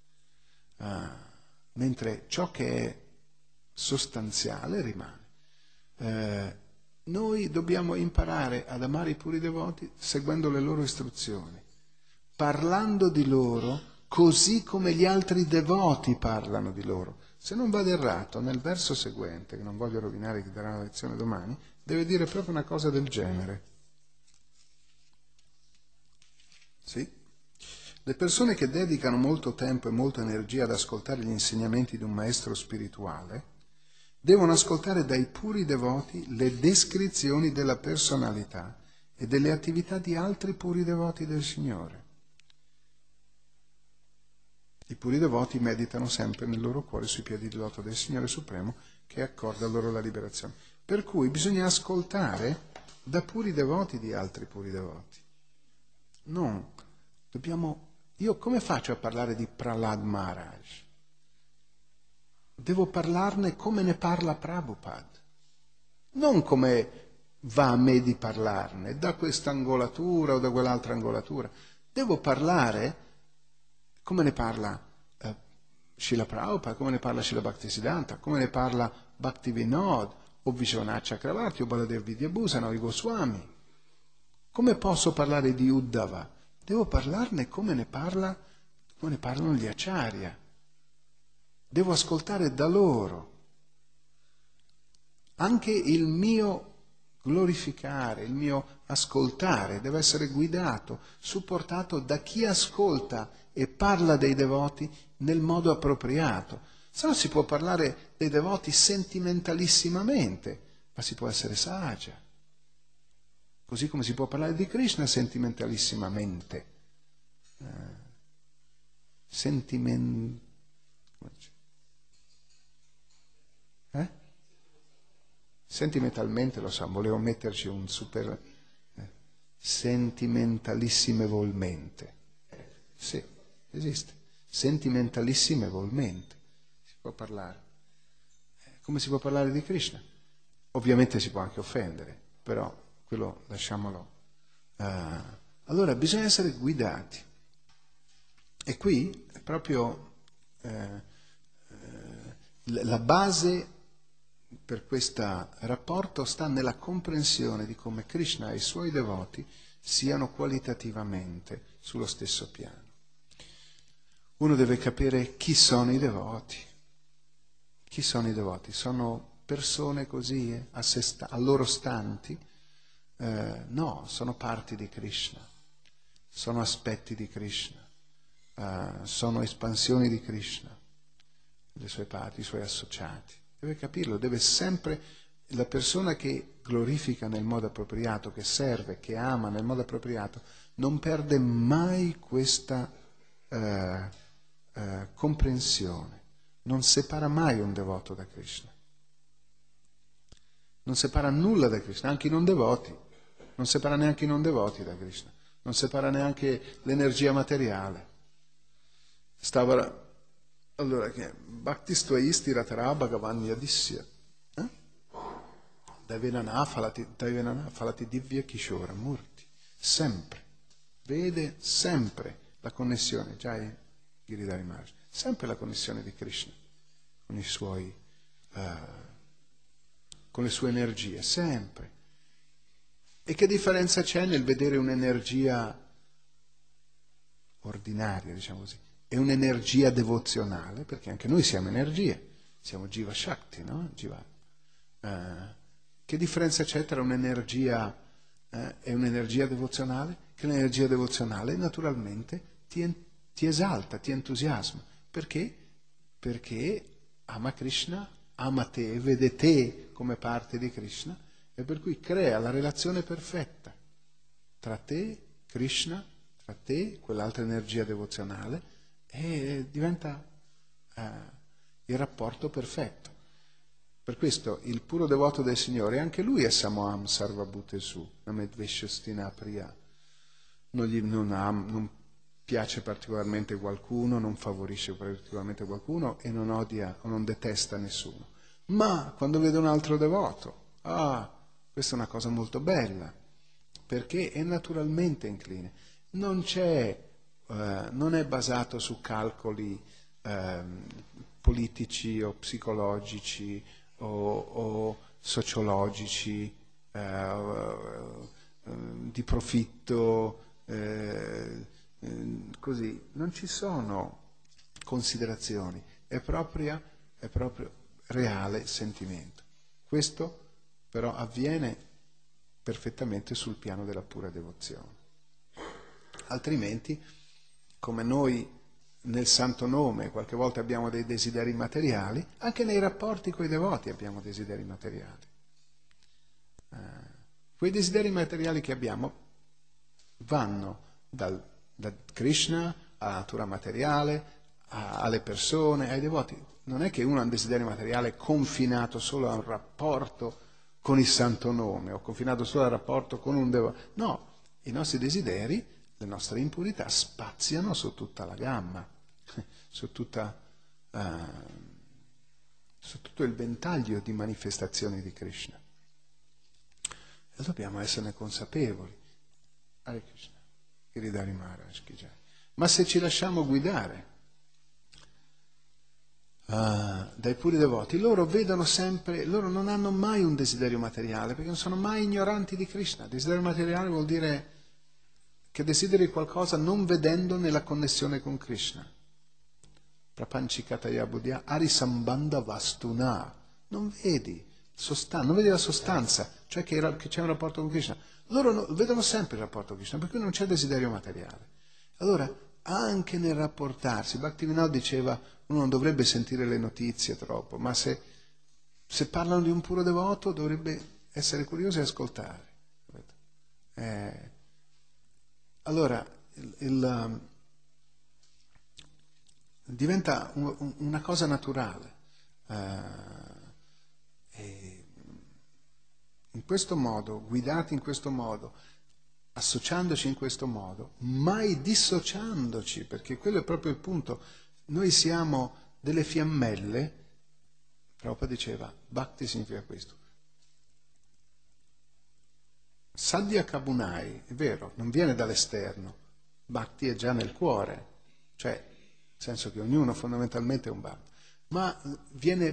mentre ciò che è sostanziale rimane. Noi dobbiamo imparare ad amare i puri devoti seguendo le loro istruzioni, parlando di loro così come gli altri devoti parlano di loro. Se non vado errato, nel verso seguente, che non voglio rovinare chi darà la lezione domani, deve dire proprio una cosa del genere. Sì? Le persone che dedicano molto tempo e molta energia ad ascoltare gli insegnamenti di un maestro spirituale devono ascoltare dai puri devoti le descrizioni della personalità e delle attività di altri puri devoti del Signore. I puri devoti meditano sempre nel loro cuore sui piedi di loto del Signore Supremo che accorda loro la liberazione. Per cui bisogna ascoltare da puri devoti di altri puri devoti. No, io come faccio a parlare di Prahlad Maharaj? Devo parlarne come ne parla Prabhupada, non come va a me di parlarne, da questa angolatura o da quell'altra angolatura. Devo parlare come ne parla Srila Prabhupada, come ne parla Srila Bhaktisiddhanta, come ne parla Bhaktivinoda, o Vishwanath Chakravarti, o Baladev Vidyabhusana, o i Goswami. Come posso parlare di Uddhava? Devo parlarne come ne parlano gli Acharya. Devo ascoltare da loro. Anche il mio glorificare, il mio ascoltare deve essere guidato, supportato da chi ascolta e parla dei devoti nel modo appropriato. Se no si può parlare dei devoti sentimentalissimamente, ma si può essere saggia. Così come si può parlare di Krishna sentimentalissimamente. Sentimentalmente, lo so, volevo metterci un super... sentimentalissimevolmente. Sì, esiste. Sentimentalissimevolmente. Si può parlare. Come si può parlare di Krishna? Ovviamente si può anche offendere, però quello lasciamolo. Allora, bisogna essere guidati. E qui è proprio la base per questo rapporto sta nella comprensione di come Krishna e i suoi devoti siano qualitativamente sullo stesso piano. Uno deve capire chi sono i devoti. Chi sono i devoti? Sono persone così, a loro stanti? No, sono parti di Krishna, sono aspetti di Krishna, sono espansioni di Krishna, le sue parti, i suoi associati. Deve capirlo, deve sempre, la persona che glorifica nel modo appropriato, che serve, che ama nel modo appropriato, non perde mai questa comprensione, non separa mai un devoto da Krishna, non separa nulla da Krishna, anche i non devoti, non separa neanche i non devoti da Krishna, non separa neanche l'energia materiale. Allora, che Bhaktistvayisti Ratara Bhagavan Yadisya Devenana Falati Divya Kishora Murti, sempre, vede sempre la connessione, Jai Giridhari Maharaj, sempre la connessione di Krishna con i suoi, con le sue energie, sempre. E che differenza c'è nel vedere un'energia ordinaria, diciamo così, e un'energia devozionale, perché anche noi siamo energie, siamo Jiva Shakti, no? Jiva. Che differenza c'è tra un'energia e un'energia devozionale? Che l'energia devozionale naturalmente ti esalta, ti entusiasma. Perché? Perché ama Krishna, ama te, vede te come parte di Krishna, e per cui crea la relazione perfetta tra te, Krishna, tra te, quell'altra energia devozionale, e diventa il rapporto perfetto. Per questo il puro devoto del Signore, anche lui è Samoham Sarvabhutesu, Namedveshastina Priya. Non piace particolarmente qualcuno, non favorisce particolarmente qualcuno e non odia o non detesta nessuno. Ma quando vede un altro devoto, questa è una cosa molto bella, perché è naturalmente incline. Non è basato su calcoli politici o psicologici o sociologici, di profitto, così. Non ci sono considerazioni, è proprio reale sentimento. Questo però avviene perfettamente sul piano della pura devozione. Altrimenti come noi nel santo nome qualche volta abbiamo dei desideri materiali, anche nei rapporti con i devoti abbiamo desideri materiali. Quei desideri materiali che abbiamo vanno da Krishna alla natura materiale, alle persone, ai devoti. Non è che uno ha un desiderio materiale confinato solo a un rapporto con il santo nome o confinato solo al rapporto con un devoto. No, i nostri desideri, le nostre impurità spaziano su tutta la gamma, su tutto il ventaglio di manifestazioni di Krishna. E dobbiamo esserne consapevoli. Hare Krishna, Giridhari Maharaj Ki Jai. Ma se ci lasciamo guidare dai puri devoti, loro vedono sempre, loro non hanno mai un desiderio materiale, perché non sono mai ignoranti di Krishna. Desiderio materiale vuol dire che desideri qualcosa non vedendo nella connessione con Krishna. Prapanchikataya buddhya arisambandha vastuna. Non vedi la sostanza, cioè che c'è un rapporto con Krishna. Loro vedono sempre il rapporto con Krishna, per cui non c'è desiderio materiale. Allora, anche nel rapportarsi, Bhaktivinoda diceva, uno non dovrebbe sentire le notizie troppo, ma se parlano di un puro devoto dovrebbe essere curioso e ascoltare. Allora, diventa una cosa naturale. In questo modo, guidati in questo modo, associandoci in questo modo, mai dissociandoci, perché quello è proprio il punto. Noi siamo delle fiammelle, Prabhupada diceva, Bhakti significa questo. Sadhya Kabunai, è vero, non viene dall'esterno, Bhakti è già nel cuore, cioè nel senso che ognuno fondamentalmente è un Bhakti, ma viene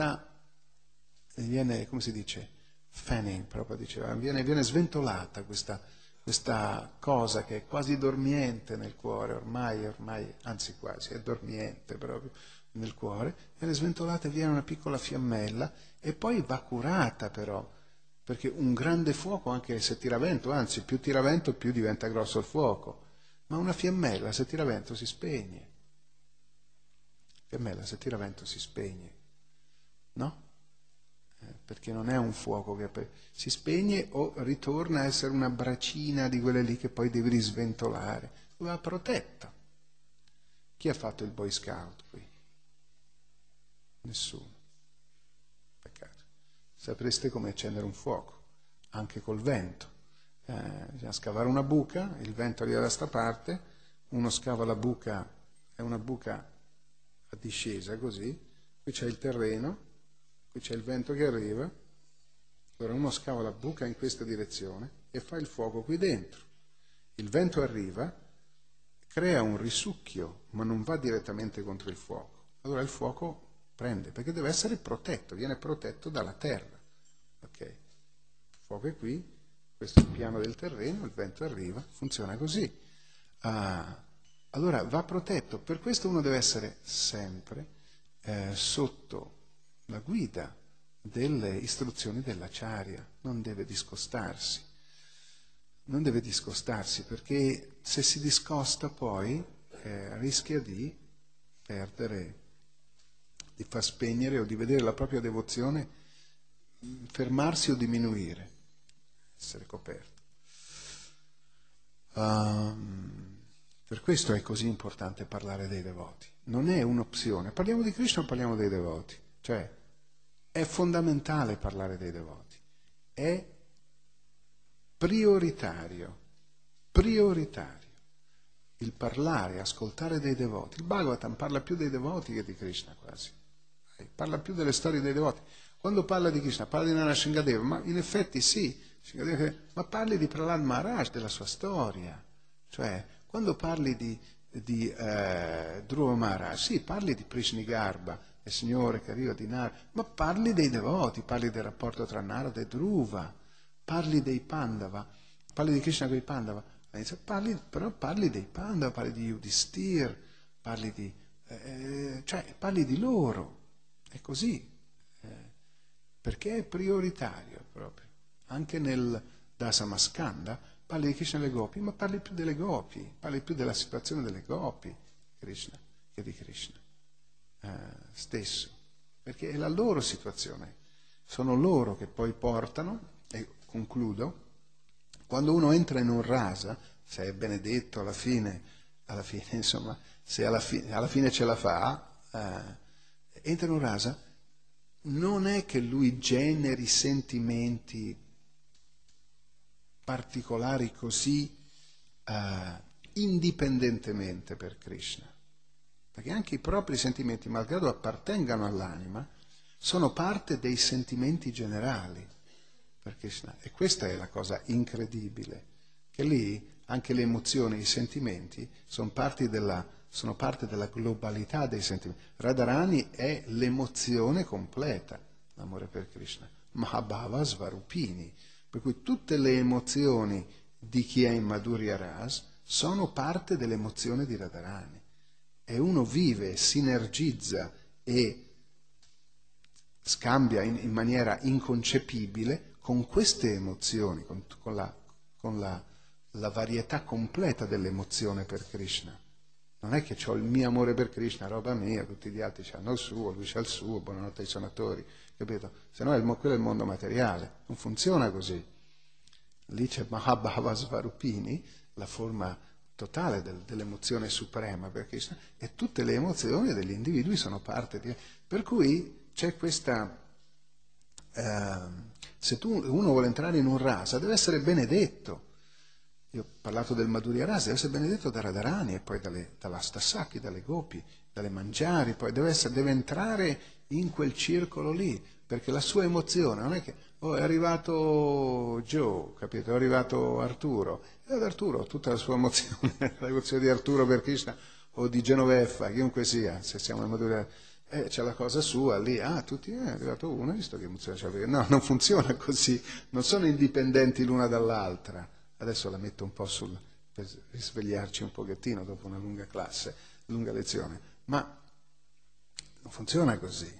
come si dice, fanning, proprio diceva, viene sventolata questa cosa che è quasi dormiente nel cuore, ormai, anzi quasi, è dormiente proprio nel cuore, viene sventolata e viene una piccola fiammella e poi va curata però, perché un grande fuoco, anche se tira vento, anzi più tira vento più diventa grosso il fuoco, ma una fiammella se tira vento si spegne. Fiammella se tira vento si spegne, no? Perché non è un fuoco che si spegne o ritorna a essere una bracina di quelle lì che poi devi risventolare. Va protetta. Chi ha fatto il Boy Scout qui? Nessuno. Peccato. Sapreste come accendere un fuoco, anche col vento. Bisogna scavare una buca, il vento arriva da sta parte, uno scava la buca, è una buca a discesa così, qui c'è il terreno, qui c'è il vento che arriva, allora uno scava la buca in questa direzione e fa il fuoco qui dentro. Il vento arriva, crea un risucchio, ma non va direttamente contro il fuoco. Allora il fuoco prende, perché deve essere protetto, viene protetto dalla terra. Ok? Il fuoco è qui, questo è il piano del terreno, il vento arriva, funziona così. Allora va protetto, per questo uno deve essere sempre sotto la guida delle istruzioni dell'acharya, non deve discostarsi. Non deve discostarsi perché se si discosta poi rischia di perdere, di far spegnere o di vedere la propria devozione fermarsi o diminuire, essere coperto. Per questo è così importante parlare dei devoti. Non è un'opzione. Parliamo di Krishna o parliamo dei devoti? Cioè, è fondamentale parlare dei devoti. È prioritario. Il parlare, ascoltare dei devoti. Il Bhagavatam parla più dei devoti che di Krishna quasi. Parla più delle storie dei devoti. Quando parla di Krishna, parla di Narasimhadeva, ma in effetti sì, ma parli di Prahlad Maharaj, della sua storia. Cioè, quando parli di Dhruva Maharaj, sì, parli di Prishnigarbha, il Signore che arriva di Narada, ma parli dei devoti, parli del rapporto tra Narada e Dhruva, parli dei Pandava, parli di Krishna con i Pandava, però parli dei Pandava, parli di Yudhisthira, parli di loro, è così, perché è prioritario proprio. Anche nel Dasamaskanda parli di Krishna e le gopi, ma parli più delle gopi, parli più della situazione delle gopi, Krishna, che di Krishna stesso, perché è la loro situazione, sono loro che poi portano, e concludo, quando uno entra in un rasa, se è benedetto alla fine insomma, se alla fine ce la fa, entra in un rasa, non è che lui generi sentimenti particolari così indipendentemente per Krishna, perché anche i propri sentimenti, malgrado appartengano all'anima, sono parte dei sentimenti generali per Krishna. E questa è la cosa incredibile, che lì anche le emozioni, i sentimenti sono parte della globalità dei sentimenti. Radharani è l'emozione completa, l'amore per Krishna. Mahabhava Svarupini, per cui tutte le emozioni di chi è in Madhurya Ras sono parte dell'emozione di Radharani. E uno vive, sinergizza e scambia in maniera inconcepibile con queste emozioni, con la varietà completa dell'emozione per Krishna. Non è che ho il mio amore per Krishna, roba mia, tutti gli altri hanno il suo, lui c'ha il suo, buonanotte ai suonatori, capito? Se no quello è il mondo materiale, non funziona così. Lì c'è Mahabhava Svarupini, la forma totale dell'emozione suprema per Krishna, e tutte le emozioni degli individui sono parte di... Per cui c'è questa... se uno vuole entrare in un rasa, deve essere benedetto. Io ho parlato del Madhurya Rasa, deve essere benedetto da Radharani e poi dalla Stasaki, dalle Gopi, dalle Mangiari, poi deve entrare in quel circolo lì, perché la sua emozione non è che è arrivato Joe, capito? È arrivato Arturo, e ad Arturo tutta la sua emozione, l'emozione di Arturo per Krishna o di Genoveffa, chiunque sia, se siamo nel Madhurya c'è la cosa sua lì, tutti, è arrivato uno, visto che emozione c'è, no, non funziona così, non sono indipendenti l'una dall'altra. Adesso la metto un po' per risvegliarci un pochettino dopo una lunga classe, lunga lezione, ma non funziona così.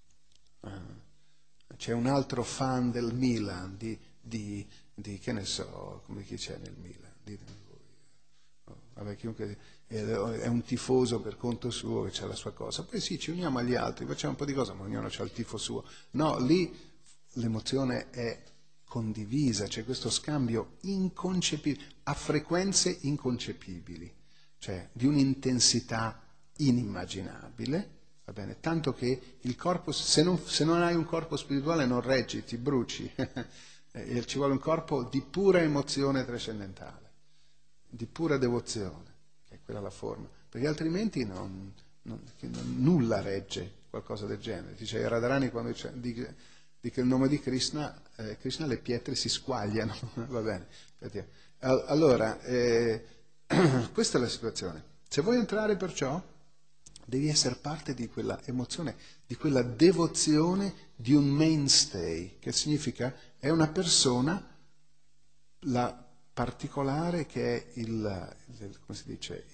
C'è un altro fan del Milan, di che ne so, come chi c'è nel Milan? Vabbè, chiunque è un tifoso per conto suo, che c'ha la sua cosa. Poi sì, ci uniamo agli altri, facciamo un po' di cose, ma ognuno ha il tifo suo. No, lì l'emozione è condivisa, c'è questo scambio inconcepibile, a frequenze inconcepibili, cioè di un'intensità inimmaginabile, va bene? Tanto che il corpo, se non hai un corpo spirituale non reggi, ti bruci, ci vuole un corpo di pura emozione trascendentale, di pura devozione, che è quella la forma, perché altrimenti nulla regge qualcosa del genere. Dice Radharani quando dica il nome di Krishna, Krishna, le pietre si squagliano, va bene. Allora, questa è la situazione. Se vuoi entrare perciò, devi essere parte di quella emozione, di quella devozione di un mainstay, che significa è una persona, la particolare, che è come si dice,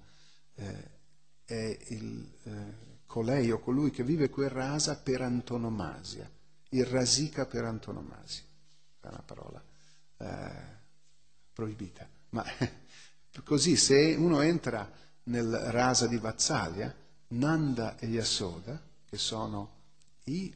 è colei o colui che vive quel rasa per antonomasia, il rasika per antonomasia, è una parola proibita, ma così se uno entra nel rasa di Vatsalya, Nanda e Yasoda, che sono i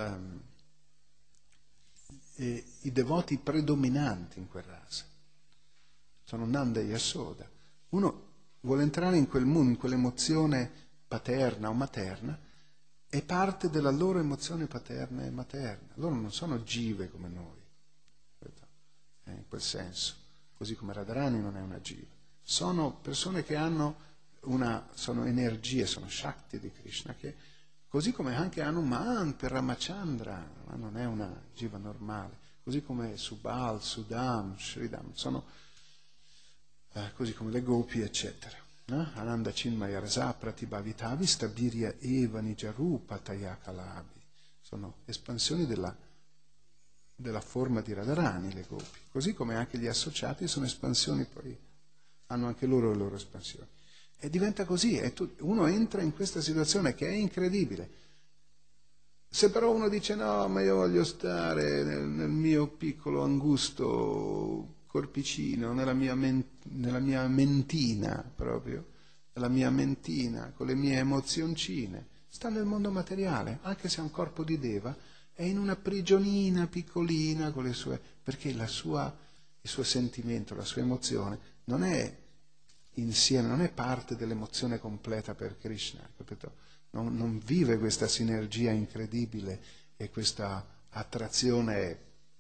devoti predominanti in quel rasa, sono Nanda e Yasoda. Uno vuole entrare in quel mondo, in quell'emozione paterna o materna, è parte della loro emozione paterna e materna. Loro non sono jive come noi, in quel senso, così come Radharani non è una jiva. Sono persone che sono energie, sono shakti di Krishna, che così come anche Hanuman per Ramachandra, ma non è una jiva normale, così come Subal, Sudam, Sridam, sono così come le gopi, eccetera. Ananda Chinmaya Rasa Pratibhavitavi Stabirya Eva Nijarupa Tayakalabi. Sono espansioni della forma di Radharani, le gopi. Così come anche gli associati sono espansioni, poi hanno anche loro le loro espansioni. E diventa così, uno entra in questa situazione che è incredibile. Se però uno dice no, ma io voglio stare nel mio piccolo angusto corpicino, nella mia mentina proprio, nella mia mentina, con le mie emozioncine, sta nel mondo materiale, anche se è un corpo di Deva, è in una prigionina piccolina con le sue, perché il suo sentimento, la sua emozione non è insieme, non è parte dell'emozione completa per Krishna, capito? Non vive questa sinergia incredibile e questa attrazione,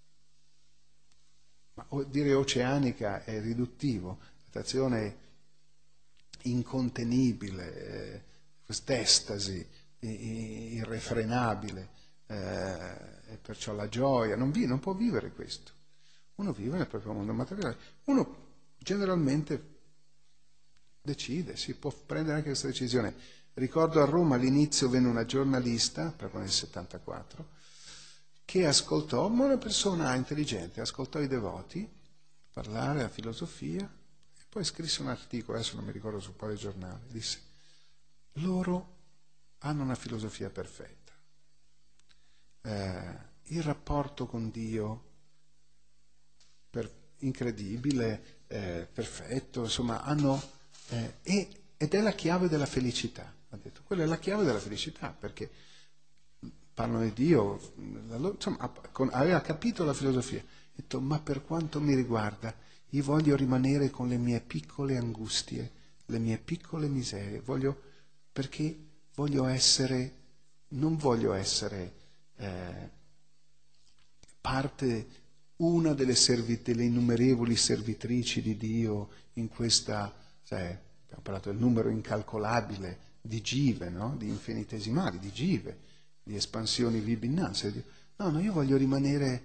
ma dire oceanica è riduttivo, attrazione incontenibile, quest'estasi irrefrenabile, e perciò la gioia, non può vivere questo. Uno vive nel proprio mondo materiale, uno generalmente decide, si può prendere anche questa decisione. Ricordo a Roma all'inizio venne una giornalista, proprio nel 74, che ascoltò, una persona intelligente, ascoltò i devoti parlare la filosofia e poi scrisse un articolo, adesso non mi ricordo su quale giornale, disse: loro hanno una filosofia perfetta, il rapporto con Dio incredibile, perfetto, insomma insomma ed è la chiave della felicità, ha detto, quella è la chiave della felicità, perché parlano di Dio, insomma, aveva capito la filosofia, ha detto: ma per quanto mi riguarda, io voglio rimanere con le mie piccole angustie, le mie piccole miserie, perché non voglio essere parte, una delle innumerevoli servitrici di Dio in questa, abbiamo parlato del numero incalcolabile di jive, no? Di infinitesimali, di jive, di espansioni vibhinnanze. No, io voglio rimanere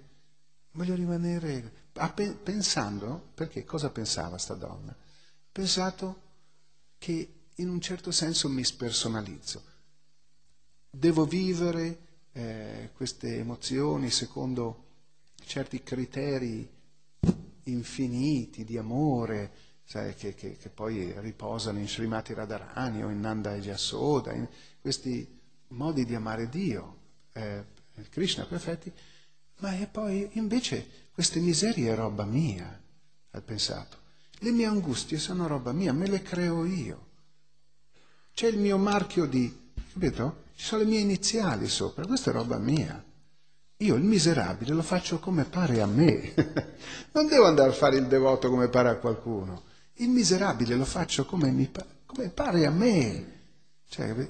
pensando, perché cosa pensava sta donna? Ha pensato che in un certo senso mi spersonalizzo, devo vivere queste emozioni secondo certi criteri infiniti di amore, che poi riposano in Srimati Radharani o in Nanda e Yasoda, in questi modi di amare Dio, Krishna perfetti, ma e poi invece queste miserie è roba mia, ha pensato. Le mie angustie sono roba mia, me le creo io. C'è il mio marchio capito? Ci sono le mie iniziali sopra, questa è roba mia. Io il miserabile lo faccio come pare a me, non devo andare a fare il devoto come pare a qualcuno, il miserabile lo faccio come pare a me. Cioè,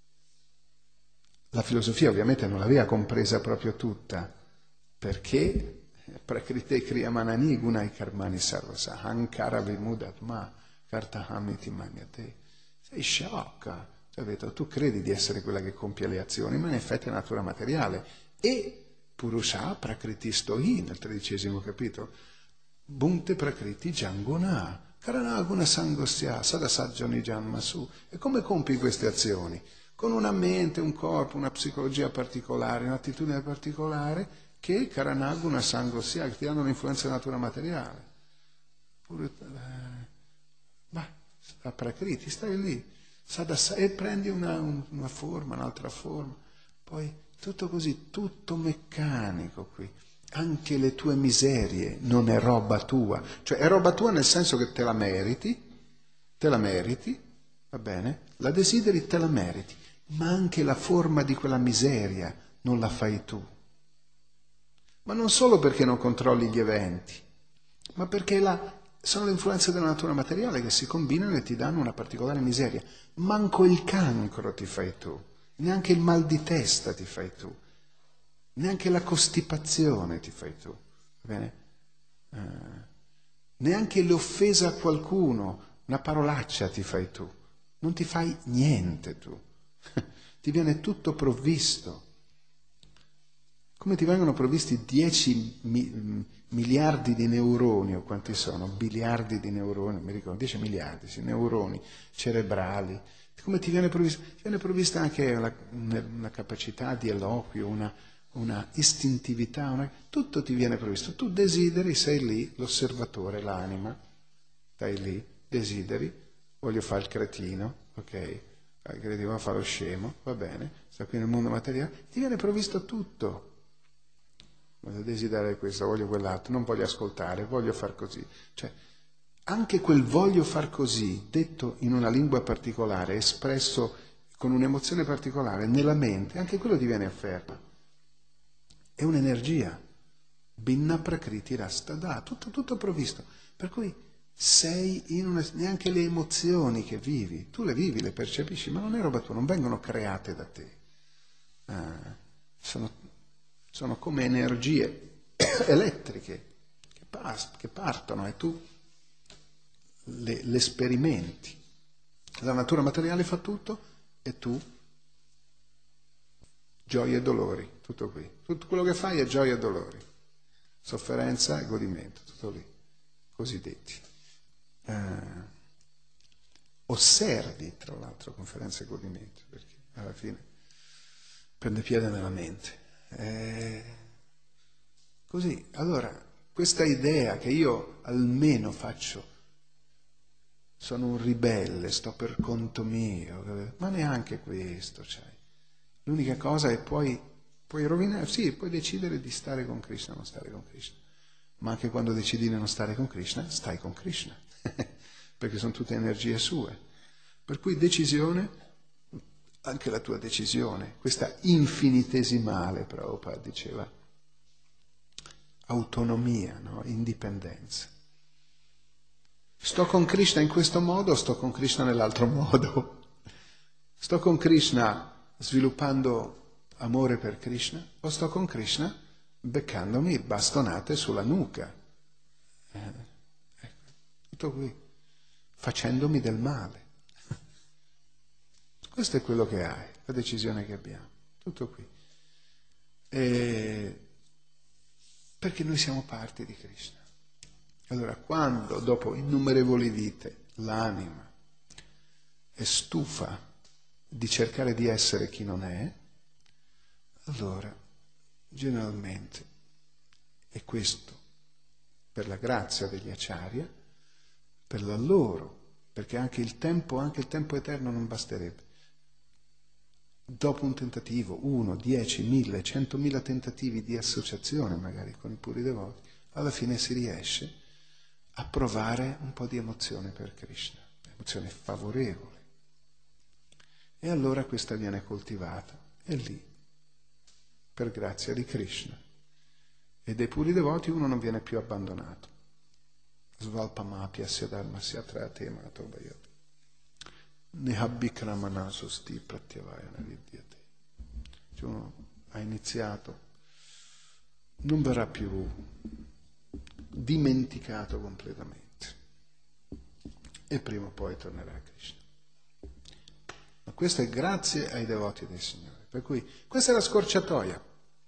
la filosofia ovviamente non l'aveva compresa proprio tutta, perché prakrite kriyamanani gunai karmani sarvasa ankara vimudatma kartahamiti manyate. Sei sciocca, capito? Tu credi di essere quella che compie le azioni, ma in effetti è natura materiale. E Purusha Prakriti Stohi, nel 13° capitolo, Bhunte Prakriti Janguna, Karanaguna Sangosya, Sadasajjani Janmasu. E come compi queste azioni? Con una mente, un corpo, una psicologia particolare, un'attitudine particolare, che Karanaguna Sangosya, che ti danno l'influenza della natura materiale. La Prakriti, stai lì, e prendi una forma, un'altra forma, poi tutto così, tutto meccanico qui. Anche le tue miserie non è roba tua, cioè è roba tua nel senso che te la meriti, va bene? La desideri, te la meriti, ma anche la forma di quella miseria non la fai tu. Ma non solo perché non controlli gli eventi, ma perché sono le influenze della natura materiale che si combinano e ti danno una particolare miseria. Manco il cancro ti fai tu, neanche il mal di testa ti fai tu, neanche la costipazione ti fai tu, va bene? Neanche l'offesa a qualcuno, una parolaccia ti fai tu, non ti fai niente tu, ti viene tutto provvisto. Come ti vengono provvisti 10 miliardi di neuroni, o quanti sono? Biliardi di neuroni, mi ricordo, 10 miliardi, sì, neuroni cerebrali. Come ti viene provvista? Ti viene provvista anche una capacità di eloquio, una istintività, tutto ti viene provvisto. Tu desideri, sei lì, l'osservatore, l'anima, stai lì, desideri, voglio fare il cretino, ok? Voglio fare lo scemo, va bene, sta qui nel mondo materiale, ti viene provvisto tutto. voglio desiderare questo, voglio quell'altro, non voglio ascoltare, voglio far così. Cioè, anche quel voglio far così, detto in una lingua particolare, espresso con un'emozione particolare, nella mente, anche quello diviene afferma. È un'energia. Binna prakriti rastada, tutto provvisto. Per cui sei neanche le emozioni che vivi, tu le vivi, le percepisci, ma non è roba tua, non vengono create da te. Sono come energie elettriche che partono e tu le sperimenti. La natura materiale fa tutto e tu gioie e dolori, tutto qui. Tutto quello che fai è gioia e dolori, sofferenza e godimento, tutto lì, cosiddetti. Osservi, tra l'altro, conferenza e godimento, perché alla fine prende piede nella mente. Così, allora, questa idea che io almeno sono un ribelle, sto per conto mio, ma neanche questo c'hai. L'unica cosa è puoi rovinare, sì, puoi decidere di stare con Krishna o non stare con Krishna, ma anche quando decidi di non stare con Krishna, stai con Krishna, perché sono tutte energie sue. Per cui decisione, anche la tua decisione, questa infinitesimale, Prabhupada diceva, autonomia, no? Indipendenza. Sto con Krishna in questo modo, sto con Krishna nell'altro modo. Sto con Krishna sviluppando amore per Krishna o sto con Krishna beccandomi bastonate sulla nuca. Ecco, tutto qui, facendomi del male. Questo è quello che hai, la decisione che abbiamo, tutto qui. Perché noi siamo parte di Krishna. Allora, quando dopo innumerevoli vite l'anima è stufa di cercare di essere chi non è, allora, generalmente, è questo, per la grazia degli acharya, per la loro, perché anche il tempo eterno non basterebbe. Dopo un tentativo, 1, 10, 1000, 100.000 tentativi di associazione magari con i puri devoti, alla fine si riesce a provare un po' di emozione per Krishna, emozione favorevole. E allora questa viene coltivata, e lì, per grazia di Krishna. E dei puri devoti uno non viene più abbandonato. Svalpamapya dharmasya trate mato bhayati. Nihabbikramana sosti pratyavayana vidyate. Cioè uno ha iniziato, non verrà più dimenticato completamente. E prima o poi tornerà a Krishna. Ma questo è grazie ai devoti del Signore. Per cui questa è la scorciatoia.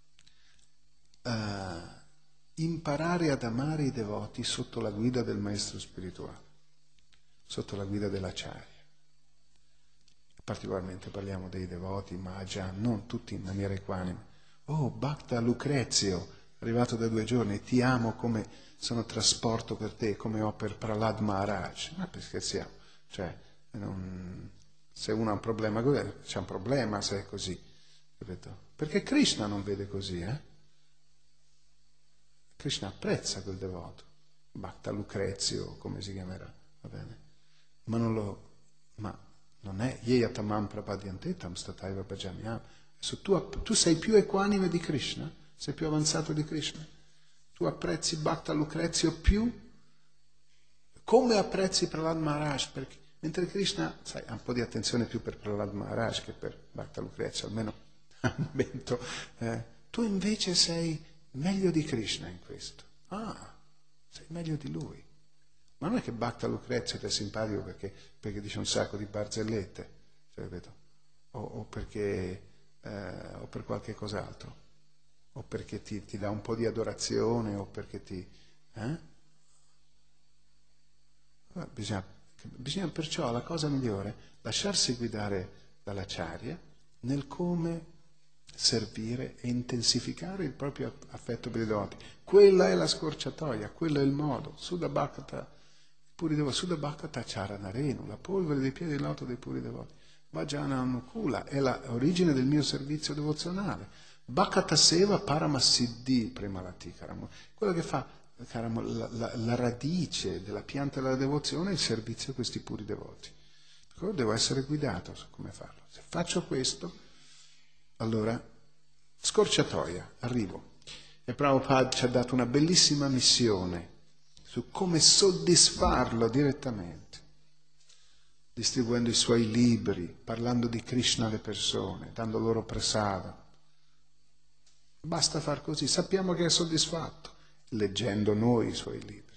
Imparare ad amare i devoti sotto la guida del maestro spirituale, sotto la guida dell'acharya. Particolarmente parliamo dei devoti, Mahajan, non tutti in maniera equanime. Oh, Bhakta Lucrezio, arrivato da 2 giorni, ti amo come sono trasporto per te, come ho per Prahlad Maharaj. Ma perché scherziamo? Cioè, se uno ha un problema così, c'è un problema se è così. Capito? Perché Krishna non vede così, Krishna apprezza quel devoto, Bhakta Lucrezio, come si chiamerà, va bene? Ma non è Yeyatamam Prapadyantetam Stataiva Bhajamyam. Tu sei più equanime di Krishna, sei più avanzato di Krishna. Tu apprezzi Bhakta Lucrezio più come apprezzi Prahlad Maharaj, perché mentre Krishna, sai, ha un po' di attenzione più per Prahlad Maharaj che per Bhakta Lucrezio, almeno al momento. Tu invece sei meglio di Krishna in questo. Sei meglio di lui. Ma non è che Bhakta Lucrezio ti è simpatico perché dice un sacco di barzellette, cioè, vedo, o perché o per qualche cos'altro, o perché ti dà un po' di adorazione, o perché bisogna perciò, la cosa migliore, lasciarsi guidare dall'acharya nel come servire e intensificare il proprio affetto per i devoti. Quella è la scorciatoia, quello è il modo. Sudha Bhakta Charanarenu, la polvere dei piedi in loto dei puri devoti. Bhajana Anukula è l'origine del mio servizio devozionale. Bhakataseva Paramasiddhi Premalati Karamo. Quello che fa Karamo, la radice della pianta della devozione è il servizio a questi puri devoti. Io devo essere guidato su come farlo. Se faccio questo, allora scorciatoia, arrivo. E Prabhupada ci ha dato una bellissima missione su come soddisfarlo direttamente, distribuendo i suoi libri, parlando di Krishna alle persone, dando loro prasada. Basta far così, sappiamo che è soddisfatto, leggendo noi i suoi libri,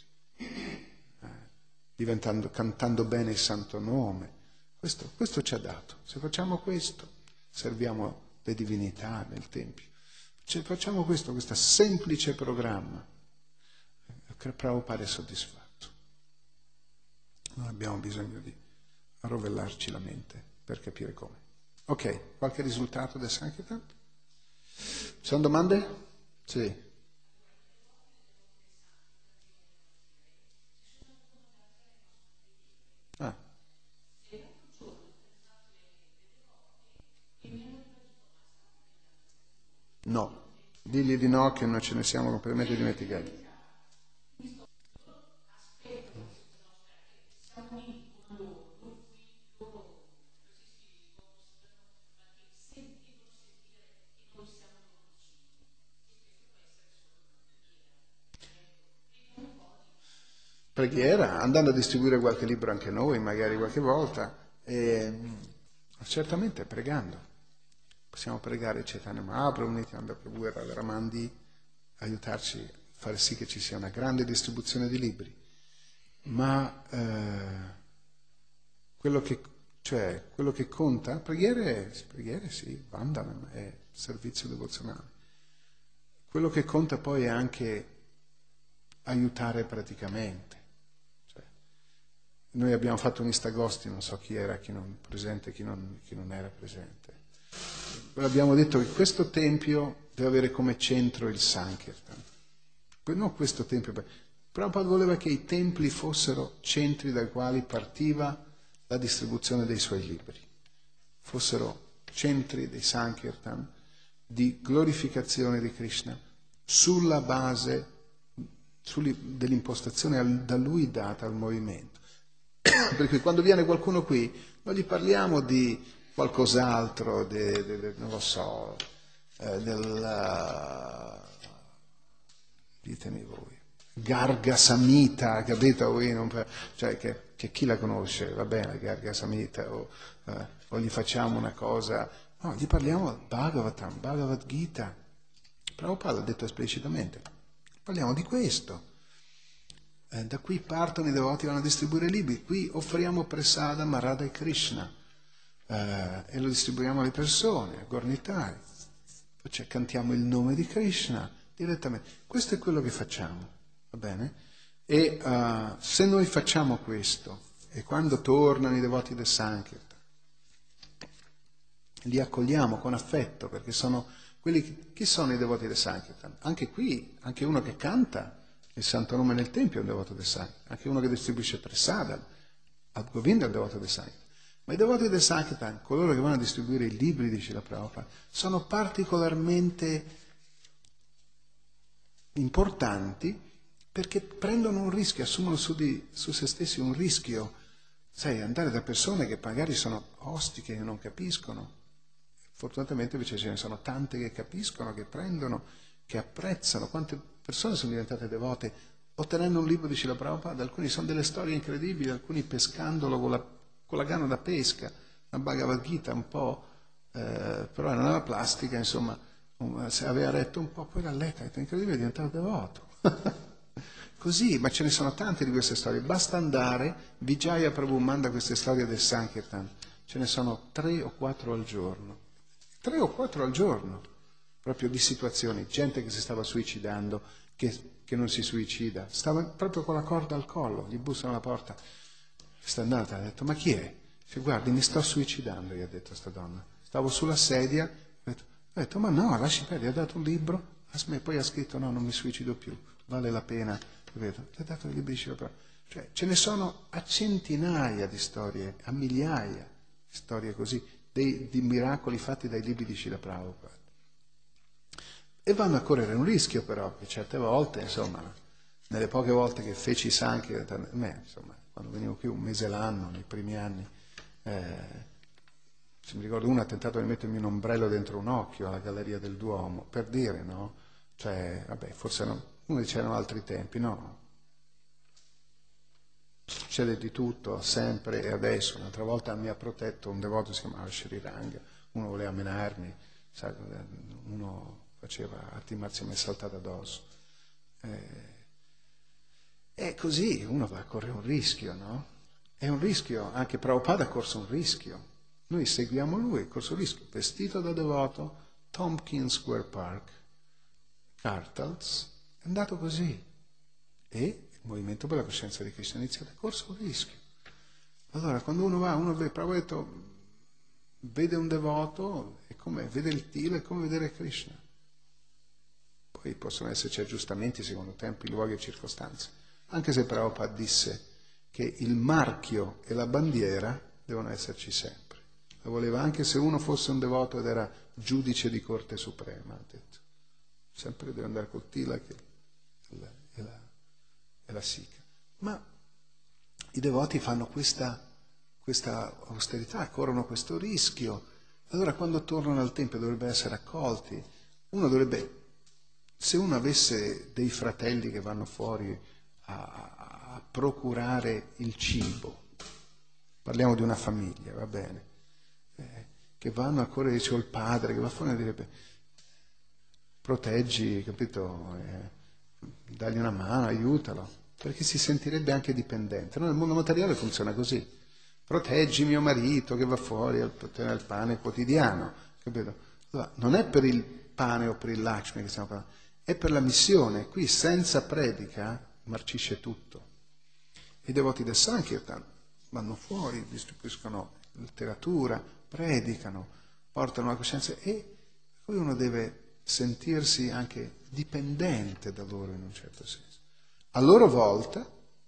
cantando bene il santo nome. Questo ci ha dato. Se facciamo questo, serviamo le divinità nel Tempio. Facciamo questo semplice programma. Prabhupada è soddisfatto. Non abbiamo bisogno di rovellarci la mente per capire come. Ok, qualche risultato del Sankirtan? Ci sono domande? Sì. Ah. No, digli di no che non ce ne siamo completamente dimenticati. Preghiera, andando a distribuire qualche libro anche noi, magari qualche volta, e certamente pregando. Possiamo pregare Chaitanya Mahaprabhu, Nityananda Prabhu e Radha Ramandi, aiutarci a fare sì che ci sia una grande distribuzione di libri. Ma quello che conta, preghiere sì, Vandana è servizio devozionale. Quello che conta poi è anche aiutare praticamente. Noi abbiamo fatto un Istagosti, non so chi era, chi non presente, chi non era presente. Abbiamo detto che questo tempio deve avere come centro il Sankirtan. Non questo tempio, Prabhupada voleva che i templi fossero centri dai quali partiva la distribuzione dei suoi libri, fossero centri dei Sankirtan, di glorificazione di Krishna, sulla base dell'impostazione da lui data al movimento. Per cui quando viene qualcuno qui non gli parliamo di qualcos'altro, non lo so, ditemi voi, Garga Samhita, capito? Cioè che chi la conosce, va bene, Garga Samhita, o gli facciamo una cosa, no, gli parliamo Bhagavatam, Bhagavad Gita. Prabhupada l'ha detto esplicitamente, parliamo di questo. Da qui partono i devoti, vanno a distribuire libri, qui offriamo prasada Radha e Krishna e lo distribuiamo alle persone, a gornitari, cioè cantiamo il nome di Krishna direttamente. Questo è quello che facciamo, va bene? E se noi facciamo questo, e quando tornano i devoti del Sankirtan, li accogliamo con affetto, perché sono quelli chi sono i devoti del Sankirtan? Anche qui, anche uno che canta il santo nome nel Tempio è un devoto del Sankirtan, anche uno che distribuisce prasada, Ad Govinda è un devoto del Sankirtan. Ma i devoti del Sankirtan, coloro che vanno a distribuire i libri di Srila Prabhupada, sono particolarmente importanti perché prendono un rischio, assumono su se stessi un rischio, sai, andare da persone che magari sono ostiche, che non capiscono. Fortunatamente invece ce ne sono tante che capiscono, che prendono, che apprezzano. Quante persone sono diventate devote ottenendo un libro di Srila Prabhupada? Alcuni sono delle storie incredibili, alcuni pescandolo con la canna da pesca, la Bhagavad Gita un po', però era una plastica, insomma, se aveva letto un po', poi l'ha letta, è incredibile, è diventato devoto. Così, ma ce ne sono tante di queste storie. Basta andare, Vijaya Prabhu manda queste storie del Sankirtan, ce ne sono 3 o 4 al giorno. 3 o 4 al giorno, proprio di situazioni, gente che si stava suicidando, che non si suicida, stava proprio con la corda al collo, gli bussano alla porta, questa andata, ha detto, ma chi è? Dice, guardi, mi sto suicidando, gli ha detto questa donna, stavo sulla sedia, ha detto, ma no, lasci perdere, gli ha dato un libro, poi ha scritto, no, non mi suicido più, vale la pena, capito? Gli ha dato il libro di Srila Prabhupada. Cioè, ce ne sono a centinaia di storie, a migliaia di storie così, di miracoli fatti dai libri di Srila Prabhupada. E vanno a correre un rischio però, che certe volte, insomma, nelle poche volte che feci i Sankhi, insomma, quando venivo qui un mese l'anno, nei primi anni, se mi ricordo uno ha tentato di mettermi un ombrello dentro un occhio alla Galleria del Duomo, per dire, no? Cioè, vabbè, forse no, uno dice erano altri tempi, no? Succede di tutto, sempre e adesso. Un'altra volta mi ha protetto un devoto, si chiamava Sri Ranga, uno voleva menarmi, sai, uno faceva arti marziali, mi è saltato addosso. E così uno va a correre un rischio, no? È un rischio, anche Prabhupada ha corso un rischio. Noi seguiamo lui, ha corso un rischio, vestito da devoto, Tompkins Square Park, Cartals, è andato così. E il Movimento per la Coscienza di Krishna ha iniziato a corso un rischio. Allora, quando uno va, uno vede, Prabhupada vede un devoto, è come vede il Tila, è come vedere Krishna. Poi possono esserci aggiustamenti secondo tempi, luoghi e circostanze. Anche se Prabhupada disse che il marchio e la bandiera devono esserci sempre. Lo voleva anche se uno fosse un devoto ed era giudice di Corte Suprema, ha detto. Sempre deve andare col Tila e la Sikha. Ma i devoti fanno questa austerità, corrono questo rischio. Allora quando tornano al Tempio dovrebbero essere accolti. Uno dovrebbe, se uno avesse dei fratelli che vanno fuori a procurare il cibo, parliamo di una famiglia, va bene, che vanno a correre, dice il padre che va fuori e direbbe proteggi, capito, dagli una mano, aiutalo, perché si sentirebbe anche dipendente. No, nel mondo materiale funziona così, proteggi mio marito che va fuori a ottenere il pane quotidiano, capito? Allora, non è per il pane o per il Lakshmi che stiamo parlando, è per la missione. Qui senza predica marcisce tutto. I devoti del Sankirtan vanno fuori, distribuiscono letteratura, predicano, portano la coscienza e poi uno deve sentirsi anche dipendente da loro in un certo senso. A loro volta,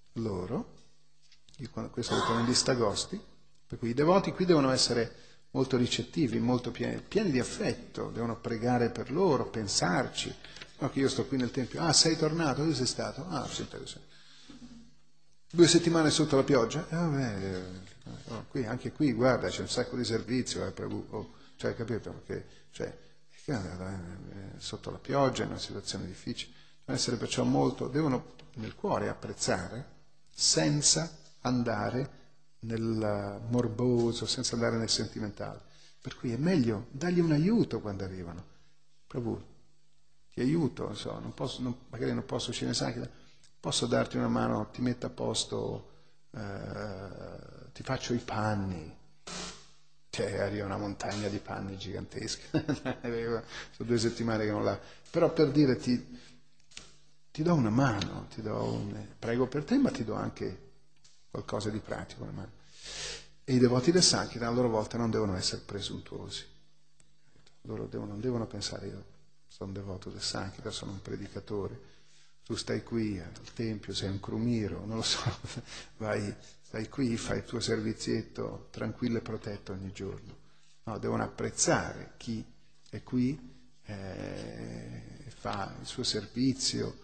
questo lo trovo in lista Agosti, per cui i devoti qui devono essere molto ricettivi, molto pieni di affetto, devono pregare per loro, pensarci. No, che io sto qui nel Tempio, sei tornato, dove sei stato? Sì, interessante. 2 settimane sotto la pioggia? Anche qui, guarda, c'è un sacco di servizio, cioè, capito? Sotto la pioggia, è una situazione difficile. Devono essere perciò devono nel cuore apprezzare, senza andare nel morboso, senza andare nel sentimentale. Per cui è meglio dargli un aiuto quando arrivano. Prabhu, ti aiuto, magari non posso uscire in Sankirtan, posso darti una mano, ti metto a posto, ti faccio i panni. Arriva una montagna di panni gigantesca, sono 2 settimane che non la... Però per dire ti do una mano, prego per te, ma ti do anche qualcosa di pratico. Una mano. E i devoti del Sankirtan a loro volta non devono essere presuntuosi. Loro non devono pensare io sono un devoto del Sankirtan, sono un predicatore, tu stai qui al Tempio, sei un crumiro, non lo so, stai qui, fai il tuo servizietto tranquillo e protetto ogni giorno. No, devono apprezzare chi è qui, fa il suo servizio,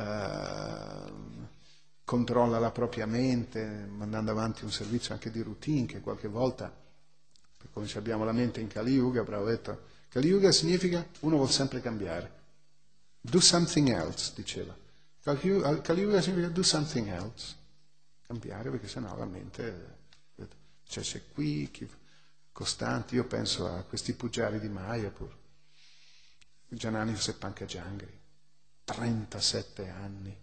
controlla la propria mente, mandando avanti un servizio anche di routine che qualche volta, come abbiamo la mente in Kali Yuga, bravo detto, Kali Yuga significa uno vuol sempre cambiare. Do something else, diceva. Kali Yuga significa do something else. Cambiare, perché sennò la mente... c'è qui, costanti, io penso a questi pugiari di Mayapur, Janani Sepankajangri, 37 anni,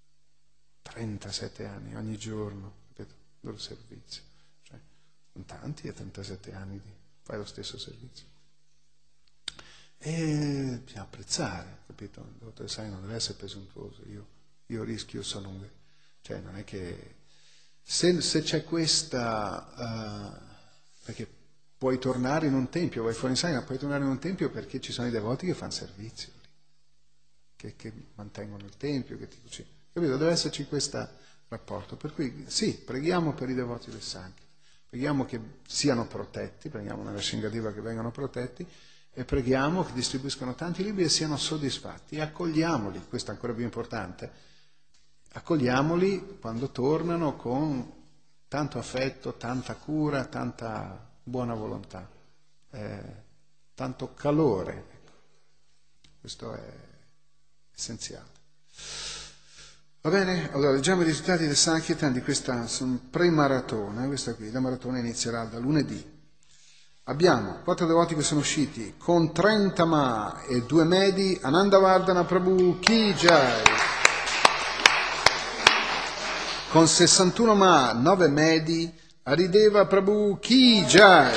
ogni giorno, capito? Il loro servizio. Cioè, sono tanti e 37 anni fai lo stesso servizio. E bisogna apprezzare, capito? Il dottore Sai non deve essere presuntuoso, io rischio sono un... Cioè, non è che... Se c'è questa... perché puoi tornare in un tempio, vai fuori in Sai, ma puoi tornare in un tempio perché ci sono i devoti che fanno servizio lì, che mantengono il tempio, capito? Deve esserci questo rapporto. Per cui sì, preghiamo per i devoti del Sankirtan, preghiamo che siano protetti, preghiamo nella Shingadeva che vengano protetti, e preghiamo che distribuiscano tanti libri e siano soddisfatti e accogliamoli, questo è ancora più importante, accogliamoli quando tornano con tanto affetto, tanta cura, tanta buona volontà, tanto calore. Ecco. Questo è essenziale. Va bene? Allora leggiamo i risultati del Sankirtan di questa pre-maratona, questa qui, la maratona inizierà da lunedì. Abbiamo 4 devoti che sono usciti con 30 ma e 2 medi, Anandavardhana Prabhu Ki Jai. Con 61 ma, 9 medi, Arideva Prabhu Ki Jai.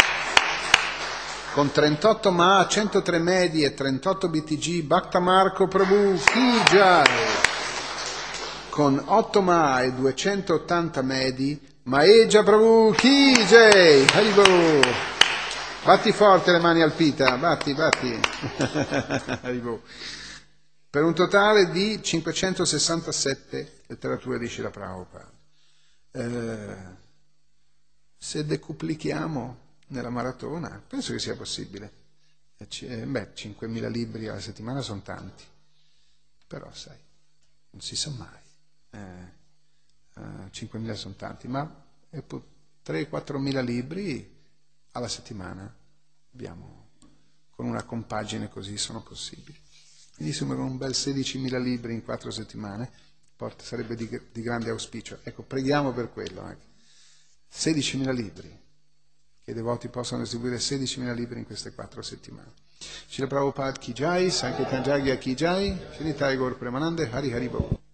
Con 38 ma, 103 medi e 38 BTG, Bhakta Marco Prabhu Ki Jai. Con 8 ma e 280 medi, Maheja Prabhu Ki Jai. Haribo. Batti forte le mani al pita, batti. Haribo. Per un totale di 567 letterature di Srila Prabhupada. Se decuplichiamo nella maratona, penso che sia possibile. 5.000 libri alla settimana sono tanti, però sai, non si sa mai. 5.000 sono tanti, ma 3-4.000 libri alla settimana abbiamo, con una compagine così sono possibili. Quindi insomma con un bel 16.000 libri in 4 settimane sarebbe di grande auspicio. Ecco, preghiamo per quello anche. 16.000 libri, che i devoti possano distribuire 16.000 libri in queste 4 settimane. Srila Prabhupada Ki Jai, Sankirtan Jagya Ki Jai, Shri Nitai Gaur Premanande, Hari Hari Bol.